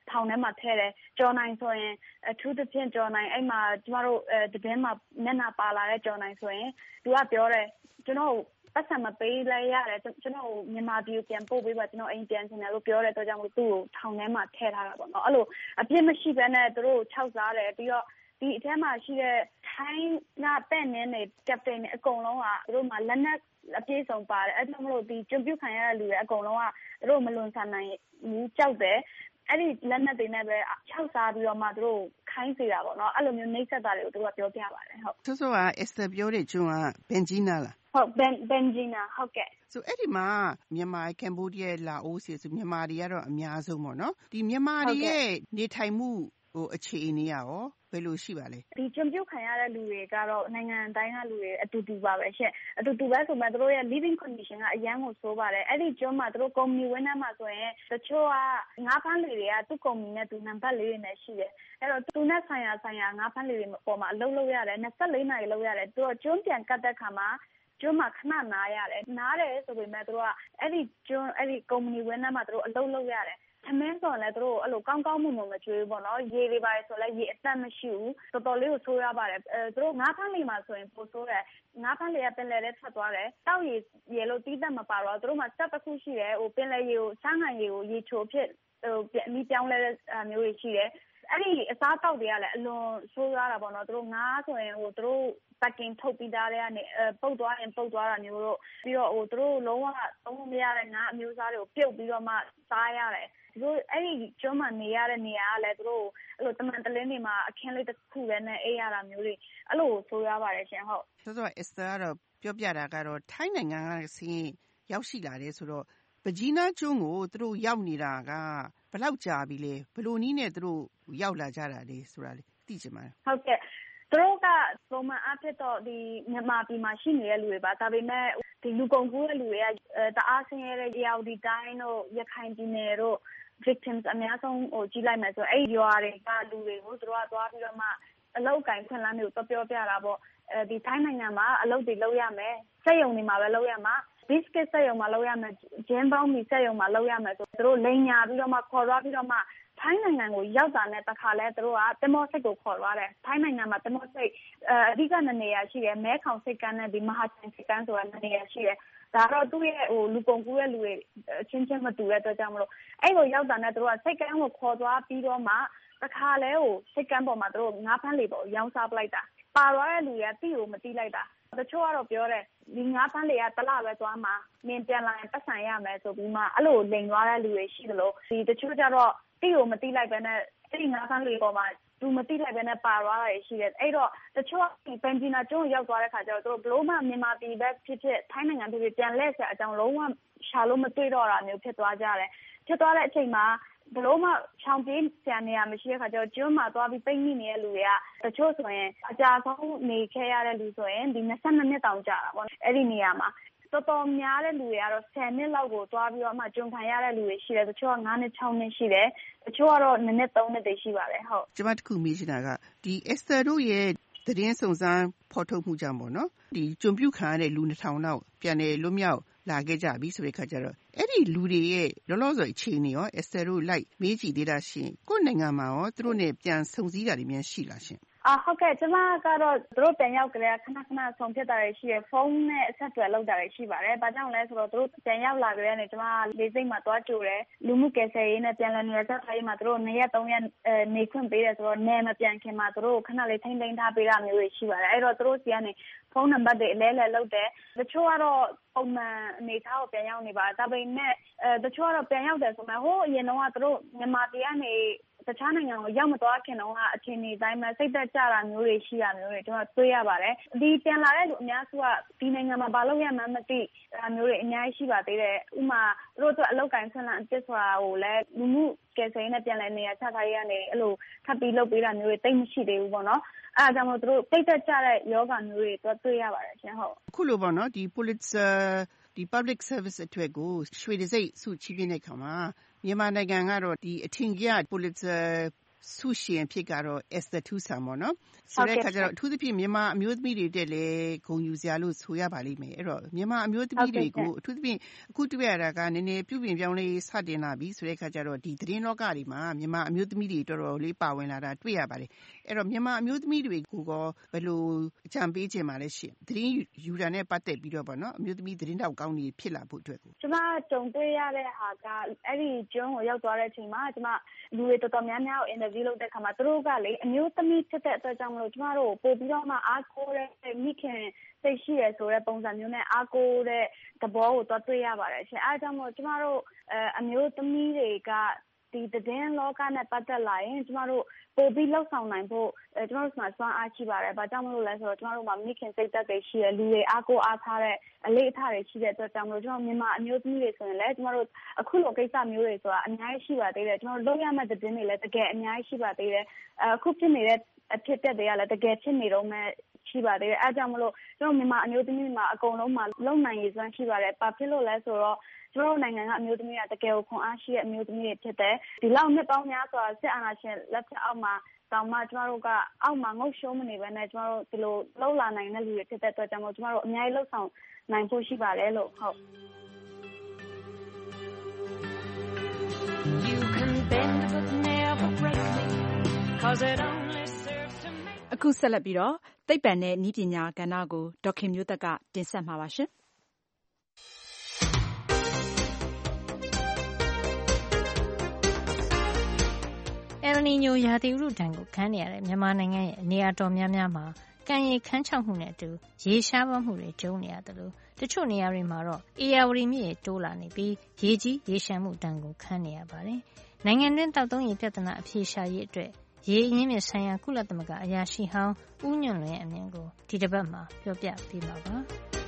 ထောင်ထဲမှာထည့်တယ်ကြော်နိုင်ဆိုရင်အထူးသဖြင့်ကြော်နိုင်အဲ့မှာကျမတို့အဲတည်င်းမှာမျက်နှာပါလာတဲ့ကြော်နိုင်ဆိုရင်သူကပြောတယ်ကျွန်တော်ပတ်စံမပေးလဲရတယ်ကျွန်တော်မြန်မာပြည်ကိုပြန်ပို့ပေးပါကျွန်တော်အိမ်ပြန်ချင်တယ်လို့ပြောတဲ့အတွက်ကြောင့်မို့သူ့ကိုထောင်ထဲမှာထည့်ထားတာပေါ့နော်အဲ့လိုအပြစ်မရှိဘဲနဲ့သူတို့ခြောက်စားတယ်ပြီးတော့ဒီအထက်မှာရှိတဲ့ထိုင်းကတဲ့နင်းနေကပတိန်အကုန်လုံးကသူတို့မှလက်နက်အပြည့်စုံပါတယ်အဲ့ဒါမလို့ဒီကျွတ်ပြုတ်ခံရတဲ့လူတွေအကုန်လုံးကသူတို့မလွန်ဆန်နိုင်ဘူးကြောက်တယ်အဲ့ဒီလက်နက်တွေနဲ့ပဲခြောက်စားပြီးတော့မှသူတို့ခိုင်းစေတာပေါ့နော်အဲ့လိုမျိုးနှိပ်စက်တာတွေကိုသူကပြောပြပါတယ်ဟုတ်ဆိုဆိုက Esther ပြောတဲ့ကျွန်းက Benjina လားဟုတ် Ben Benjina ဟုတ်ကဲ့ဆိုအဲ့ဒီမှာမြန်မာကမ်ဘောဒီးယားလာအိုဆီဆိုမြန်မာတွေကတော့အများဆုံးပေါ့နော်ဒီမြန်မာတွေရဲ့နေထိုင်မှုဟိုအခြေအနေရောဘယ်လိုရှိပါလဲဒီကျွံပြုတ်ခံရတဲ့လူတွေကတော့နိုင်ငံတိုင်းကလူတွေအတူတူပါပဲရှင့်အတူတူပဲဆိုမှတို့ရဲ့ living condition ကအရန်ကိုဆိုးပါတယ်အဲ့ဒီကျွန်းမှာတို့ကုမ္ပဏီဝန်ထမ်းမှာဆိုရင်တချို့ကငါးဖမ်းလေတွေကသူ့ကုမ္ပဏီနဲ့သူနံပါတ်လေးတွေနဲ့ရှိတယ်အဲ့တော့သူနဲ့ဆိုင်ရာဆိုင်ရာငါးဖမ်းလေတွေပေါ်မှာအလုပ်လုပ်ရတယ်၂၄နာရီလုပ်ရတယ်သူကကျွန်းပြန်ကတ်တဲ့ခါမှာကျွန်းမှာခဏနားရတယ်နားတယ်ဆိုပေမဲ့တို့ကအဲ့ဒီကျွန်းအဲ့ဒီကုမ္ပဏီဝန်ထမ်းမှာတို့အလုပ်လုပ်ရတယ်သမင်းဆိုလည်းတို့အဲ့လိုကောင်းကောင်းမွန်မွန်မကြွေးပေါ့နော်ရေတွေပါဆိုလည်းရေအသက်မရှိဘူးတော်တော်လေးကိုဆိုးရပါတယ်အဲတို့ငါးဖမ်းလေးမှာဆိုရင်ပိုဆိုးတယ်ငါးဖမ်းလေးကပင်လယ်ထဲထွက်သွားတယ်တောက်ရေရေလို့တီးသက်မပါတော့တို့မှစက်တစ်ခုရှိတယ်ဟိုပင်လယ်ရေကိုချမ်းငံရေကိုရေချိုဖြစ်ဟိုအမီပြောင်းလဲတဲ့မျိုးတွေရှိတယ်အဲ့ဒီအစားတောက်တွေကလည်းအလွန်ဆိုးရတာပေါ့နော်တို့ငါးဆိုရင်ဟိုတို့ပက်ကင်ထုတ်ပြီးသားတဲ့ကနေပုတ်သွားရင်ပုတ်သွားတာမျိုးတို့ပြီးတော့ဟိုတို့လုံးဝသုံးလို့မရတဲ့ငါးအမျိုးအစားတွေကိုပြုတ်ပြီးတော့မှစားရတယ်တို့အဲ့ဒီကျွန်းမှာနေရတဲ့နေရာကလည်းတို့အဲ့လိုတမန်တလင်းတွေမှာအခင်းလေးတစ်ခုလည်းနဲ့အေးရတာမျိုးတွေအဲ့လိုဆိုရပါတယ်ရှင်ဟုတ်ဆိုတော့ Esther ကတော့ပြောပြတာကတော့ထိုင်းနိုင်ငံကဆင်းရောက်ရှိလာတယ်ဆိုတော့ဗဂျီနာကျွန်းကိုတို့ရောက်နေတာကဘယ်လောက်ကြာပြီလဲဘယ်လိုနည်းနဲ့တို့ရောက်လာကြတာလဲဆိုတာလေသိချင်ပါတယ်ဟုတ်ကဲ့သူတို့ကပုံမှန်အဖြစ်တော့ဒီမြန်မာပြည်မှာရှိနေတဲ့လူတွေပါဒါပေမဲ့ဒီလူကုန်ကူးတဲ့လူတွေကတအားဆင်းရဲတဲ့ရာဝတီတိုင်းတို့ရခိုင်ပြည်နယ်တို့ victims အများဆုံးဟိုကြီးလိုက်မယ်ဆိုအဲ့ဒီရွာတွေကလူတွေကိုသူတို့ကသွားပြီးတော့မှအလောက်ကိုင်ခွင့်လန်းတွေကိုပြောပြတာပေါ့အဲဒီထိုင်းနိုင်ငံမှာအလုပ်တွေလုပ်ရမယ်စက်ရုံတွေမှာပဲလုပ်ရမှာbiscuit စက်ရုံမှာလုပ်ရမယ်ဂျင်းပေါင်းမီစက်ရုံမှာလုပ်ရမယ်ဆိုသူတို့လိန်ညာပြီးတော့မှခေါ်သွားပြီးတော့မှထိုင်းနိုင်ငံကိုရောက်တာနဲ့တခါလဲသူတို့ကတမောစိတ်ကိုခေါ်သွားတယ်ထိုင်းနိုင်ငံမှာတမောစိတ်အအဓိကနေနေရရှိတယ်မဲခေါင်စိတ်ကန်းနဲ့ဒီမဟာချိုင်စိတ်ကန်းဆိုတာနေရရှိတယ်ဒါတော့သူ့ရဲ့ဟိုလူကုန်ကူးတဲ့လူတွေအချင်းချင်းမတူတဲ့အတွက်ကြောင့်မလို့အဲ့ကိုရောက်တာနဲ့သူတို့ကစိတ်ကန်းကိုခေါ်သွားပြီးတော့မှတခါလဲဟိုစိတ်ကန်းပေါ်မှာသူတို့ငါးဖမ်းလေပေါ်ရောင်းစားပလိုက်တာပါသွားတဲ့လူတွေကတိကိုမတိလိုက်တာတချို့ကတော့ပြောတယ်ဒီငါးဖမ်းလေကတလပဲသွားမှာနင်ပြန်လာရင်ပတ်စံရမယ်ဆိုပြီးမှအဲ့လိုလိန်သွားတဲ့လူတွေရှိသလိုဒီတချို့ကျတော့တိကိုမတိလိုက်ပဲနဲ့အဲ့ဒီငါးဖမ်းလေပေါ်မှာသူမတိလိုက်ပဲနဲ့ပါသွားတာရှိတယ်အဲ့တော့တချို့ဒီပန်ဂျီနာကျွန်းရောက်သွားတဲ့ခါကျတော့သူတို့ဘလို့မှမြန်မာပြည်ဘက်ဖြစ်ဖြစ်ထိုင်းနိုင်ငံဖြစ်ဖြစ်ပြန်လဲဆရာအကြောင်းလုံးဝရှာလို့မတွေ့တော့တာမျိုးဖြစ်သွားကြတယ်ဖြစ်သွားတဲ့အချိန်မှာဘလို့မှချောင်းပြေးဆရာနေရမရှိတဲ့ခါကျတော့ကျွန်းမှာသွားပြီးပိတ်မိနေတဲ့လူတွေကတချို့ဆိုရင်အကြာဆုံးနေခဲ့ရတဲ့လူဆိုရင်ဒီ၂၂နှစ်တောင်ကြာတာပေါ့အဲ့ဒီနေရာမှာတော်တော်များတဲ့လူတွေကတော့ဆယ်နှစ်လောက်ကိုသွားပြီးတော့မှကျွန်းခံရတဲ့လူတွေရှိတယ်တချို့က၅နှစ်၆နှစ်ရှိတယ်တချို့ကတော့၂နှစ်၃နှစ်တွေရှိပါတယ်ဟုတ်ကျွန်မတခုမေးချင်တာကဒီ Esther တို့ရဲ့သတင်းစုံစမ်းဖော်ထုတ်မှုကြောင့်ပေါ့နော်ဒီကျွန်းပြုတ်ခံရတဲ့လူ၂ထောင်လောက်ပြန်လည်လွတ်မြောက်လာခဲ့ကြပြီဆိုတဲ့ခါကျတော့အဲ့ဒီလူတွေရဲ့လောလောဆယ်အခြေအနေရော Esther တို့လိုက်မေးကြည့်သေးတာရှင်ကိုယ့်နိုင်ငံမှာရောသူတို့နဲ့ပြန်ဆုံစည်းတာတွေများရှိလားရှင်အာဟုတ်ကဲ့ကျမကတော့သူတို့ပြန်ရောက်ကြတဲ့ခဏခဏဆုံဖြစ်တာတွေရှိရယ်ဖုန်းနဲ့အဆက်အသွယ်လုပ်တာတွေရှိပါတယ်။ဘာကြောင့်လဲဆိုတော့သူတို့ပြန်ရောက်လာကြတဲ့နေကျမလေးစိတ်မှာတွားကြိုတယ်လူမှုကယ်ဆယ်ရေးနဲ့ပြန်လည်နေရာချထားရေးမှာသူတို့နှစ်ရက်သုံးရက်နေခွင့်ပေးတယ်ဆိုတော့နေမပြန်ခင်မှာသူတို့ခဏလေးထိမ့်သိမ်းထားပေးတာမျိုးတွေရှိပါတယ်။အဲ့တော့သူတို့စီကနေဖုန်းနံပါတ်တွေအလဲလဲလုပ်တယ်။တချို့ကတော့ပုံမှန်အနေထားကိုပြန်ရောက်နေပါဒါပေမဲ့အဲတချို့ကတော့ပြန်ရောက်တယ်ဆိုမှဟိုအရင်တော့သူတို့မြန်မာပြည်ကနေတခြားနိုင်ငံကိုရောက်မသွားခင်တော့အချိန်ကြီးတိုင်းမှာစိတ်သက်ကြတာမျိုးတွေရှိရမျိုးတွေကျွန်တော်တွေ့ရပါတယ်ဒီပြန်လာတဲ့လူအများစုကဒီနိုင်ငံမှာဘာလုပ်ရမှန်းမသိတာမျိုးတွေအများကြီးရှိပါသေးတယ်ဥမာသူတို့တို့အလောက်ကန်ဆန်းလန်အစ်ဆိုတာကိုလည်းလူမှုကယ်ဆယ်ရေးနဲ့ပြန်လည်နေရာချထားရေးကနေအဲ့လိုထပ်ပြီးလုပ်ပေးတာမျိုးတွေတိတ်မရှိသေးဘူးပေါ့နော်အဲဒါကြောင့်မို့သူတို့စိတ်သက်ကြတဲ့ယောဂမျိုးတွေတွေ့တွေ့ရပါတယ်ရှင်ဟုတ်အခုလိုပေါ့နော်ဒီ Pulitzer ဒီ public service အတွက်ကိုရွှေတံဆိပ်ဆုချီးမြှင့်တဲ့ခါမှာမြန်မာနိုင်ငံကတော့ဒီအထင်ကြီး Pulitzer ဆုရှင်အဖြစ်ကတော့ Esther Tusa ပေါ့နော်ဆိုတဲ့အခါကျတော့အထူးသဖြင့်မြန်မာအမျိုးသမီးတွေတက်လေဂုဏ်ယူစရာလို့ဆိုရပါလိမ့်မယ်အဲ့တော့မြန်မာအမျိုးသမီးတွေကိုအထူးသဖြင့်အခုတွေ့ရတာကနည်းနည်းပြုပြင်ပြောင်းလဲစတင်လာပြီဆိုတဲ့အခါကျတော့ဒီသတင်းလောကတွေမှာမြန်မာအမျိုးသမီးတွေတော်တော်လေးပါဝင်လာတာတွေ့ရပါတယ်အဲ့တော့မြန်မာအမျိုးသမီးတွေကိုကောဘယ်လိုအကြံပေးခြင်းပါလဲရှင်သတင်းယူတာနဲ့ပတ်သက်ပြီးတော့ပေါ့နော်အမျိုးသမီးသတင်းတောက်ကောင်းတွေဖြစ်လာဖို့အတွက်ကိုကျမကြုံတွေ့ရတဲ့ဟာကအဲ့ဒီကျွန်းကိုရောက်သွားတဲ့အချိန်မှာကျမလူတွေတော်တော်များများကို interview လုပ်တဲ့အခါမှာသူတို့ကလေအမျိုးသမီးဖြစ်တဲ့အတွက်ကြောင့်မလို့ကျမတို့ပို့ပြီးတော့မှအားကိုးတဲ့မိခင်စိတ်ရှိရဆိုတဲ့ပုံစံမျိုးနဲ့အားကိုးတဲ့သဘောကိုတော့တွေ့ရပါတယ်ရှင်အားကြောင့်မို့ကျမတို့အမျိုးသမီးတွေကဒီသတင်းလောကနဲ့ပတ်သက်လာရင်ကျမတို့ပို့ပြီးလှုပ်ဆောင်နိုင်ဖို့ကျမတို့မှာစွမ်းအားရှိပါတယ်။ဘာကြောင့်မလို့လဲဆိုတော့ကျမတို့မှာမိခင်စိတ်သက်တွေရှိတဲ့လူတွေအားကိုးအားထားတဲ့အလေးအထားတွေရှိတဲ့အတွက်ကြောင့်မလို့ကျမတို့မြန်မာအမျိုးသမီးတွေဆိုရင်လည်းကျမတို့အခုလိုကိစ္စမျိုးတွေဆိုတာအများကြီးရှိပါသေးတယ်။ကျမတို့လုပ်ရမယ့်သတင်းတွေလည်းတကယ်အများကြီးရှိပါသေးတယ်။အခုဖြစ်နေတဲ့အဖြစ်အပျက်တွေကလည်းတကယ်ဖြစ်နေတော့မှရှိပါသေးတယ်။အဲကြောင့်မလို့ကျမတို့မြန်မာအမျိုးသမီးမှာအကုန်လုံးမှာလုံနိုင်ရည်စွမ်းရှိပါတယ်။ဘာဖြစ်လို့လဲဆိုတော့ကျမတို့နိုင်ငံကအမျိုးသမီးကတကယ်ကိုခွန်အားရှိတဲ့အမျိုးသမီးတွေဖြစ်တယ်။ဒီလောက်နှစ်ပေါင်းများစွာစစ်အာဏာရှင်လက်ထက်အောက်မှာတောင်မှကျမတို့ကအောက်မှာငုတ်ရှုံးမနေဘဲနဲ့ကျမတို့ဒီလိုလှုပ်လာနိုင်တဲ့လူတွေဖြစ်တဲ့အတွက်ကြောင့်မို့ကျမတို့အများကြီးလှုပ်ဆောင်နိုင်ဖို့ရှိပါတယ်လို့ဟုတ် You can bend but never break me cause it only serves to make အခုဆက်လက်ပြီးတော့သိပ္ပံနဲ့နည်းပညာကဏ္ဍကိုဒေါက်ခင်မျိုးသက်ကတင်ဆက်မှာပါရှင်အယ်လ်နီညိုရာသီဥတုဒဏ်ကိုခံနေရတဲ့မြန်မာနိုင်ငံရဲ့နေရာတော်များများမှာကံရေခမ်းခြောက်မှုနဲ့အတူရေရှားပါမှုတွေကြုံနေရတယ်လို့တချို့နေရာတွေမှာတော့အေယာဝတီမြစ်ရေတိုးလာနေပြီးရေကြီးရေရှမ်းမှုဒဏ်ကိုခံနေရပါတယ်။နိုင်ငံတွင်းတောက်သုံးရေပြဿနာအဖြေရှာရေးအတွက်ရေအရင်းမြစ်ဆိုင်ရာကုလသမဂ္ဂအရာရှိဟောင်းဦးညွန့်လွင်ရဲ့အမြင်ကိုဒီတစ်ပတ်မှာပြောပြပေးပါပါ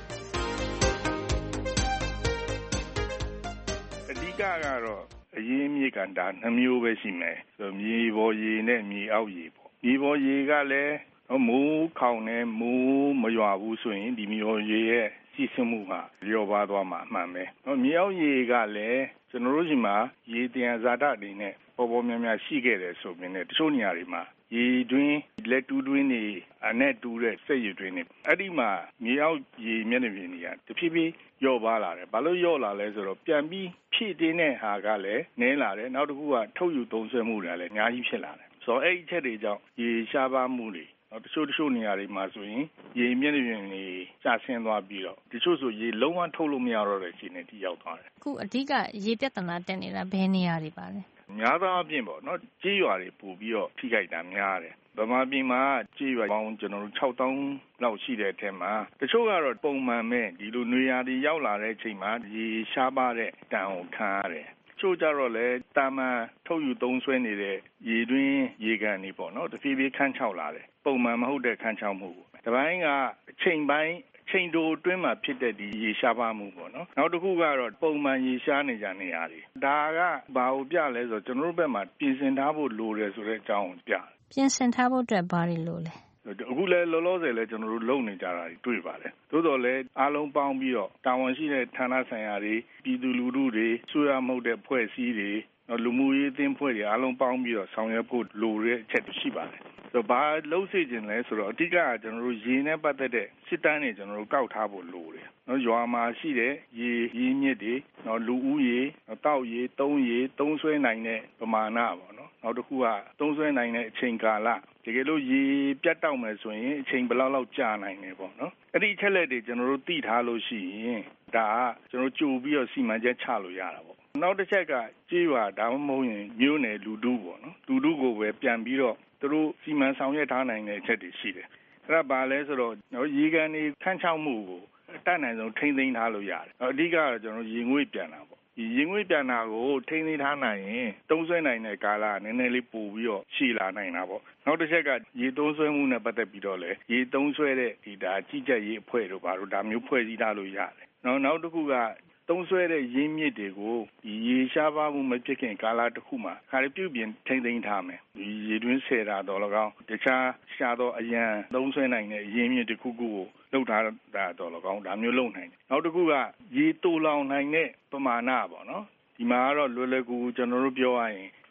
။အဓိကကတော့အရင်းမြစ်ကဒါနှမျိုးပဲရှိမယ်ဆိုမြေပေါ်ရေနဲ့မြေအောက်ရေပေါ့မြေပေါ်ရေကလည်းမိုးခေါင်နဲ့မိုးမရွာဘူးဆိုရင်ဒီမြေပေါ်ရေရဲ့စီးဆင်းမှုကလျော့ပါသွားမှာအမှန်ပဲမြေအောက်ရေကလည်းကျွန်တော်တို့ဒီမှာရေတယံဇာတတွေနဲ့ပေါ်ပေါ်များများရှိခဲ့တယ်ဆိုပြီးねတချို့နေရာတွေမှာရေတွင်းလက်တူးတွင်းတွေအနဲ့တူးတဲ့စက်ရေတွင်းတွေအဲ့ဒီမှာမြေအောက်ရေမျက်နှာပြင်တွေကတဖြည်းဖြည်းလျော့ပါလာတယ်ဘာလို့လျော့လာလဲဆိုတော့ပြန်ပြီးဖြည့်တင်းတဲ့ဟာကလည်းနည်းလာတယ်နောက်တစ်ခုကထုတ်ယူသုံးစွဲမှုတွေကလည်းအများကြီးဖြစ်လာတယ်ဆိုတော့အဲ့ဒီအချက်တွေကြောင့်ရေရှားပါမှုတွေနောက်တချို့တချို့နေရာတွေမှာဆိုရင်ရေမျက်နှာပြင်တွေကျဆင်းသွားပြီးတော့တချို့ဆိုရေလုံးဝထုတ်လို့မရတော့တဲ့အခြေအနေထိရောက်သွားတယ်အခုအဓိကရေပြဿနာတက်နေတာဘယ်နေရာတွေပါလဲများသောအားဖြင့်ပေါ့နော်ကြေးရွာတွေပို့ပြီးတော့ထိခိုက်တာများတယ်ဗမာပြည်မှာကြေးရွာပေါင်းကျွန်တော်တို့၆သောင်းလောက်ရှိတဲ့အထက်မှာတချို့ကတော့ပုံမှန်ပဲဒီလိုနေရာတွေရောက်လာတဲ့အချိန်မှာရေရှားပါတဲ့တန်ကိုခံရတယ်ချို့ကြတော့လေတာမန်ထုတ်ယူသုံးစွဲနေတဲ့ရေတွင်းရေကန်တွေပေါ့နော်တဖြည်းဖြည်းခန်းချောက်လာတယ်ပုံမှန်မဟုတ်တဲ့ခန်းချောက်မှုတပိုင်းကအချိန်ပိုင်းချိန်တိုအတွင်းမှာဖြစ်တဲ့ဒီရေရှားပါမှုပေါ့နော်နောက်တစ်ခုကတော့ပုံမှန်ရေရှားနေကြနေရတယ်ဒါကဘာကိုပြလဲဆိုတော့ကျွန်တော်တို့ဘက်မှာပြင်ဆင်ထားဖို့လိုတယ်ဆိုတဲ့အကြောင်းကိုပြပြင်ဆင်ထားဖို့အတွက်ဘာတွေလိုလဲအခုလဲလောလောဆယ်လဲကျွန်တော်တို့လုပ်နေကြတာတွေ့ပါတယ်သို့တော်လဲအားလုံးပေါင်းပြီးတော့တာဝန်ရှိတဲ့ဌာနဆိုင်ရာတွေပြည်သူလူထုတွေဆွေးရမှုတဲ့ဖွဲ့စည်းတွေလူမှုရေးအသင်းဖွဲ့တွေအားလုံးပေါင်းပြီးတော့ဆောင်ရွက်ဖို့လိုတဲ့အချက်ရှိပါတယ်ဆိုတော့ဘာလုပ်စေချင်လဲဆိုတော့အဓိကကကျွန်တော်တို့ရေနဲ့ပတ်သက်တဲ့စစ်တမ်းတွေကျွန်တော်တို့ကောက်ထားဖို့လိုတယ်နော်ရွာမှာရှိတဲ့ရေရင်းမြစ်တွေနော်လူဦးရေတောက်ရေသုံးရေသုံးဆွဲနိုင်တဲ့ပမာဏပေါ့နော်နောက်တစ်ခုကသုံးဆွဲနိုင်တဲ့အချိန်ကာလတကယ်လို့ရေပြတ်တောက်မယ်ဆိုရင်အချိန်ဘယ်လောက်လောက်ကြာနိုင်လဲပေါ့နော်အဲ့ဒီအချက်လက်တွေကျွန်တော်တို့သိထားလို့ရှိရင်ဒါကကျွန်တော်ကြိုပြီးတော့စီမံချက်ချလို့ရတာပေါ့နောက်တစ်ချက်ကကြေးရွာဒါမှမဟုတ်ရင်မြို့နယ်လူထုပေါ့နော်လူထုကိုပဲပြန်ပြီးတော့သူတို့စီမံဆောင်ရွက်ထားနိုင်တဲ့အချက်တွေရှိတယ်အဲ့ဒါဘာလဲဆိုတော့ရေကန်တွေခန်းချောက်မှုကိုအတတ်နိုင်ဆုံးထိန်းသိမ်းထားလို့ရတယ်အဓိကကတော့ကျွန်တော်ရေငွေ့ပြန်တာပေါ့ဒီရေငွေ့ပြန်တာကိုထိန်းသိမ်းထားနိုင်ရင်သုံးစွဲနိုင်တဲ့ကာလကနည်းနည်းလေးပိုပြီးတော့ရှည်လာနိုင်တာပေါ့နောက်တစ်ချက်ကရေသုံးစွဲမှုနဲ့ပတ်သက်ပြီးတော့လေရေသုံးစွဲတဲ့ဒီဒါကြီးကြပ်ရေးအဖွဲ့တို့ဘာလို့ဒါမျိုးဖွဲ့စည်းထားလို့ရတယ်နောက်နောက်တစ်ခုကသုံးစွဲတဲ့ရင်းမြစ်တွေကိုဒီရေရှားပါမှုမဖြစ်ခင်ကာလတစ်ခုမှာခါရပြုတ်ပြင်ထိမ့်သိမ်းထားမယ်ဒီရေတွင်းဆယ်တာတော့၎င်းတခြားရှားသောအရန်သုံးစွဲနိုင်တဲ့ရင်းမြစ်တစ်ခုခုကိုလှုပ်ထားတာတော့၎င်းဒါမျိုးလုပ်နိုင်တယ်နောက်တစ်ခုကရေတူလောင်နိုင်တဲ့ပမာဏပေါ့နော်ဒီမှာကတော့လွယ်လွယ်ကူကူကျွန်တော်တို့ပြောရရင်ဒီ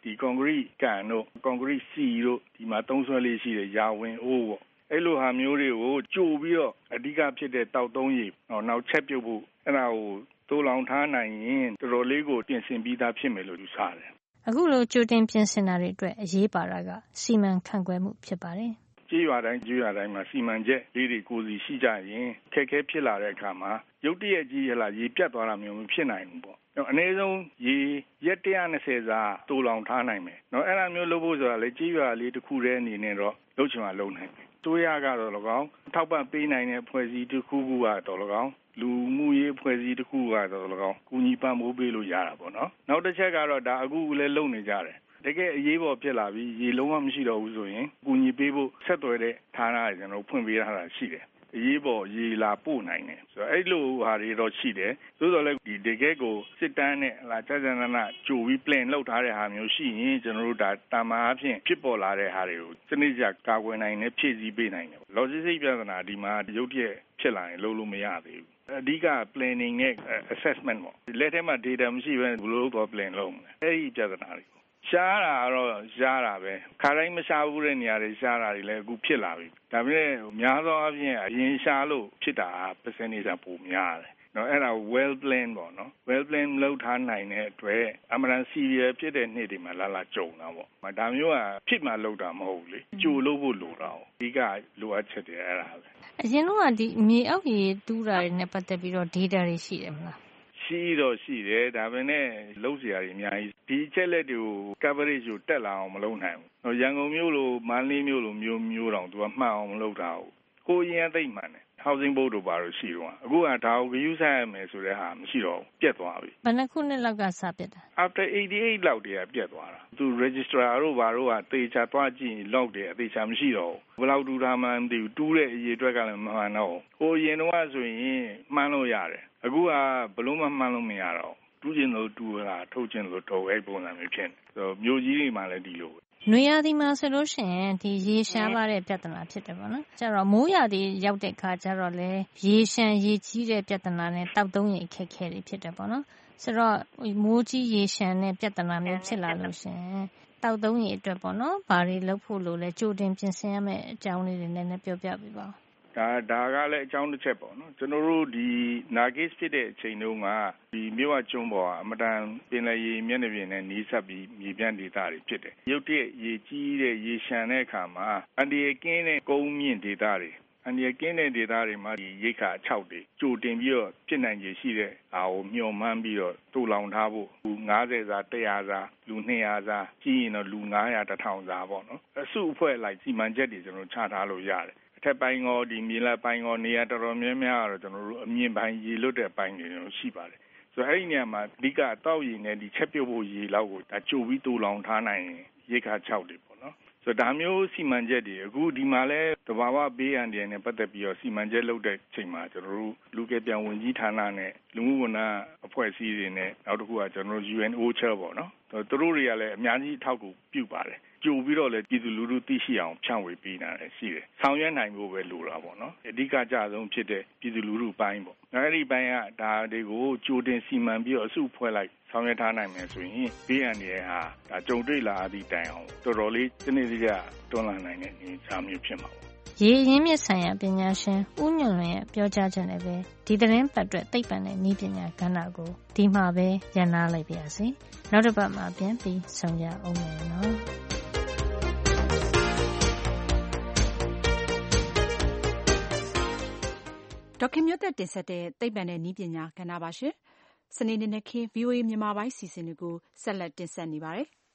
ဒီကွန်ကရစ်ကန်တို့ကွန်ကရစ်စီတို့ဒီမှာသုံးဆွဲလေးရှိတဲ့ယာဝင်အိုးပေါ့အဲ့လိုဟာမျိုးတွေကိုကြိုပြီးတော့အဓိကဖြစ်တဲ့တောက်သုံးရည်နောက်ချက်ပြုတ်ဖို့အဲ့ဒါကိုတိုးလောင်ထားနိုင်ရင်တော်တော်လေးကိုပြင်ဆင်ပြီးသားဖြစ်မယ်လို့ယူဆတယ်အခုလိုကြိုတင်ပြင်ဆင်တာတွေအတွက်အရေးပါတာကစီမံခန့်ခွဲမှုဖြစ်ပါတယ်ကြေးရွာတိုင်းကြေးရွာတိုင်းမှာစီမံချက်လေးတွေကိုစီရှိကြရင်ခက်ခဲဖြစ်လာတဲ့အခါမှာရုတ်တရက်ကြီးရလာရေပြတ်သွားတာမျိုးမဖြစ်နိုင်ဘူးပေါ့အနည်းဆုံးရေရက်one hundred twentyစာတိုးလောင်ထားနိုင်မယ်เนาะအဲ့ဒါမျိုးလုပ်ဖို့ဆိုတာလေကြေးရွာလေးတစ်ခုတည်းအနေနဲ့တော့လုပ်ချင်မှလုပ်နိုင်တယ်တိုးရကတော့၎င်းထောက်ပံ့ပေးနိုင်တဲ့ဖွဲ့စည်းတစ်ခုခုကတော့၎င်းလူမှုရေးဖွဲ့စည်းတစ်ခုကတော့၎င်းကူညီပံ့ပိုးပေးလို့ရတာပေါ့နော်နောက်တစ်ချက်ကတော့ဒါအခုလည်းလုပ်နေကြတယ်တကယ်အရေးပေါ်ဖြစ်လာပြီးရေလုံးဝမရှိတော့ဘူးဆိုရင်ကူညီပေးဖို့ဆက်သွယ်တဲ့ဌာနတွေကျွန်တော်ဖွင့်ပေးထားတာရှိတယ်အရေးပေါ်ရေလာပို့နိုင်တယ်ဆိုတော့အဲ့လိုဟာတွေတော့ရှိတယ်သို့တော်လည်းဒီတကယ်ကိုစစ်တမ်းနဲ့လာကြာကြာနာနာကြိုပြီး plan လုပ်ထားတဲ့ဟာမျိုးရှိရင်ကျွန်တော်တို့ဒါတာမန်အဖြစ်ဖြစ်ပေါ်လာတဲ့ဟာတွေကိုစနစ်ကျကာကွယ်နိုင်တယ်ဖြည့်ဆည်းပေးနိုင်တယ် logistics ပြဿနာဒီမှာရုပ်တရက်ဖြစ်လာရင်လုပ်လို့မရသေးဘူးအဓိက planning နဲ့ assessment ပေါ့လက်ထဲမှာ data မရှိဘဲဘယ်လိုတော့ plan လုပ်မလဲအဲ့ဒီပြဿနာတွေရှားတာတော့ရှားတာပဲခါတိုင်းမရှားဘူးတဲ့နေရာတွေရှားတာတွေလည်းအခုဖြစ်လာပြီဒါပေမဲ့များသောအားဖြင့်အရင်ရှားလို့ဖြစ်တာ percentage ပိုများတယ်နော်အဲ့ဒါ well plan ပေါ့နော် well plan လုပ်ထားနိုင်တဲ့အတွက်အမှန်တန် serious ဖြစ်တဲ့နေ့တွေမှာလာလာကြုံတာပေါ့ဒါမျိုးကဖြစ်မှလုပ်တာမဟုတ်ဘူးလေကြိုလုပ်ဖို့လိုတာ哦အဓိကလိုအပ်ချက်တွေအဲ့ဒါပဲအရင်တော့ဒီမြေအောက်ရေတူးတာတွေနဲ့ပတ်သက်ပြီးတော့ data တွေရှိတယ်မလားရှိတော့ရှိတယ်ဒါပေမဲ့လုံးစရာတွေအများကြီးဒီချက်လက်တွေကို coverage ကိုတက်လာအောင်မလုပ်နိုင်ဘူးရန်ကုန်မြို့လိုမန္တလေးမြို့လိုမျိုးမျိုးတောင်သူကမှတ်အောင်မလုပ်တာဘူးကိုရင်းသိမ့်မှန်တယ် housing board တို့ပါလို့ရှိတော့အခုကဒါကို view ဆိုင်ရမယ်ဆိုတဲ့ဟာမရှိတော့ဘူးပြတ်သွားပြီဘယ်နှခုနှစ်လောက်ကစပြတ်တာ after eighty-eight လောက်တည်းကပြတ်သွားတာသူ registrar တို့ဘာတို့ကသေချာသွားကြည့်ရင်လောက်တယ်အသေးချာမရှိတော့ဘူးဘယ်လောက်တူထားမှန်းမသိဘူးတူးတဲ့အရေးအတွက်ကလည်းမမှန်တော့ဘူးဟိုရင်တော့ဆိုရင်မှန်းလို့ရတယ်အခုကဘလို့မှမှန်းလို့မရတော့တူးကျင်လို့တူးတာထုတ်ကျင်လို့ထုတ်အဲ့ပုံစံမျိုးဖြစ်နေဆိုမျိုးကြီးတွေမှလည်းဒီလိုနွေရာသီမှာဆိုလို့ရှိရင်ဒီရေရှားပါတဲ့ပြဿနာဖြစ်တယ်ပေါ့နော်ကျတော့မိုးရာသီရောက်တဲ့ခါကျတော့လေရေရှမ်းရေကြီးတဲ့ပြဿနာနဲ့တောက်သုံးရေအခက်ခဲတွေဖြစ်တယ်ပေါ့နော်ဆိုတော့မိုးကြီးရေရှမ်းတဲ့ပြဿနာမျိုးဖြစ်လာလို့ရှိရင်တောက်သုံးရေအတွက်ပေါ့နော်ဘာတွေလုပ်ဖို့လိုလဲကြိုတင်ပြင်ဆင်ရမယ့်အကြောင်းလေးတွေနဲ့ပြောပြပေးပါဦးဒါဒါကလည်းအကြောင်းတစ်ချက်ပေါ့နော်ကျွန်တော်တို့ဒီနာဂစ်ဖြစ်တဲ့အချိန်တုန်းကဒီမြို့ဝကျွန်းပေါ်ကအမတန်ပင်လယ်ရေမျက်နှာပြင်နဲ့နီးစပ်ပြီးမြေပြန့်ဒေသတွေဖြစ်တယ်ရုတ်တရက်ရေကြီးတဲ့ရေရှမ်းတဲ့အခါမှာအန္တရာယ်ကင်းတဲ့ကုန်းမြင့်ဒေသတွေအန္တရာယ်ကင်းတဲ့ဒေသတွေမှာဒီရိတ်ခါအချောက်တွေကြိုတင်ပြီးတော့ဖြစ်နိုင်ခြေရှိတဲ့အာကိုမျှော်မှန်းပြီးတော့တူလောင်ထားဖို့လူ၅၀စာ၁၀၀စာလူ၂၀၀စာကြီးရင်တော့လူ၅၀၀ တစ်ထောင်စာပေါ့နော်အစုအဖွဲ့လိုက်စီမံချက်တွေကျွန်တော်ချထားလို့ရတယ်အထက်ပိုင်းရောဒီမြေလပိုင်းရောနေရာတော်တော်များများကတော့ကျွန်တော်တို့အမြင့်ပိုင်းရေလွတ်တဲ့ပိုင်းတွေတော့ရှိပါတယ်ဆိုတော့အဲ့ဒီနေရာမှာအဓိကတောက်ရည်နဲ့ဒီချက်ပြုတ်ဖို့ရေလောက်ကိုဒါကြိုပြီးတူလောင်ထားနိုင်ရင်ရိတ်ခါ၆တွေပေါ့နော်ဆိုတော့ဒါမျိုးစီမံချက်တွေအခုဒီမှာလဲတဘာဝဘေးအန္တရာယ်နဲ့ပတ်သက်ပြီးတော့စီမံချက်လုပ်တဲ့ချိန်မှာကျွန်တော်တို့လူကယ်ပြန်ဝင်ကြီးဌာနနဲ့လူမှုဝန်ထမ်းအဖွဲ့အစည်းတွေနဲ့နောက်တစ်ခုကကျွန်တော်တို့ U N O C H A ပေါ့နော်သူတို့တွေကလည်းအများကြီးအထောက်အကူပြုပါတယ်ကြိုပြီးတော့လည်းပြည်သူလူထုသိရှိအောင်ဖြန့်ဝေပေးတာလည်းရှိတယ်။ဆောင်ရွက်နိုင်ဖို့ပဲလိုတာပေါ့နော်။အဓိကကြဆုံးဖြစ်တဲ့ပြည်သူလူထုပိုင်းပေါ့။အဲဒီပိုင်းကဒါတွေကိုကြိုတင်စီမံပြီးတော့အစုဖွဲ့လိုက်ဆောင်ရွက်ထားနိုင်မယ်ဆိုရင်ဘေးအန္တရာယ်ဟာဒါကြုံတွေ့လာသည့်တိုင်အောင်တော်တော်လေးစနစ်တကျတွန်းလှန်နိုင်တဲ့အနေအထားမျိုးဖြစ်မှာပေါ့။ရေရင်းမြစ်ဆိုင်ရာပညာရှင်ဦးညွန့်လွင်ရဲ့ပြောကြားချက်နဲ့ပဲဒီသတင်းပတ်အတွက်သိပ္ပံနဲ့နည်းပညာကဏ္ဍကိုဒီမှာပဲရန်နာလိုက်ပါရစေ။နောက်တစ်ပတ်မှာပြန်ပြီးဆုံကြအောင်မယ်နော်။ဒေါက်ခင်မျိုးသက်တင်ဆက်တဲ့သိပ္ပံနဲ့နည်းပညာကဏ္ဍပါရှင်။စနေနေ့နဲ့ခင်း ဗွီအိုအေ မြန်မာပိုင်းစီစဉ်တွေကိုဆက်လက်တင်ဆက်နေပါတယ်။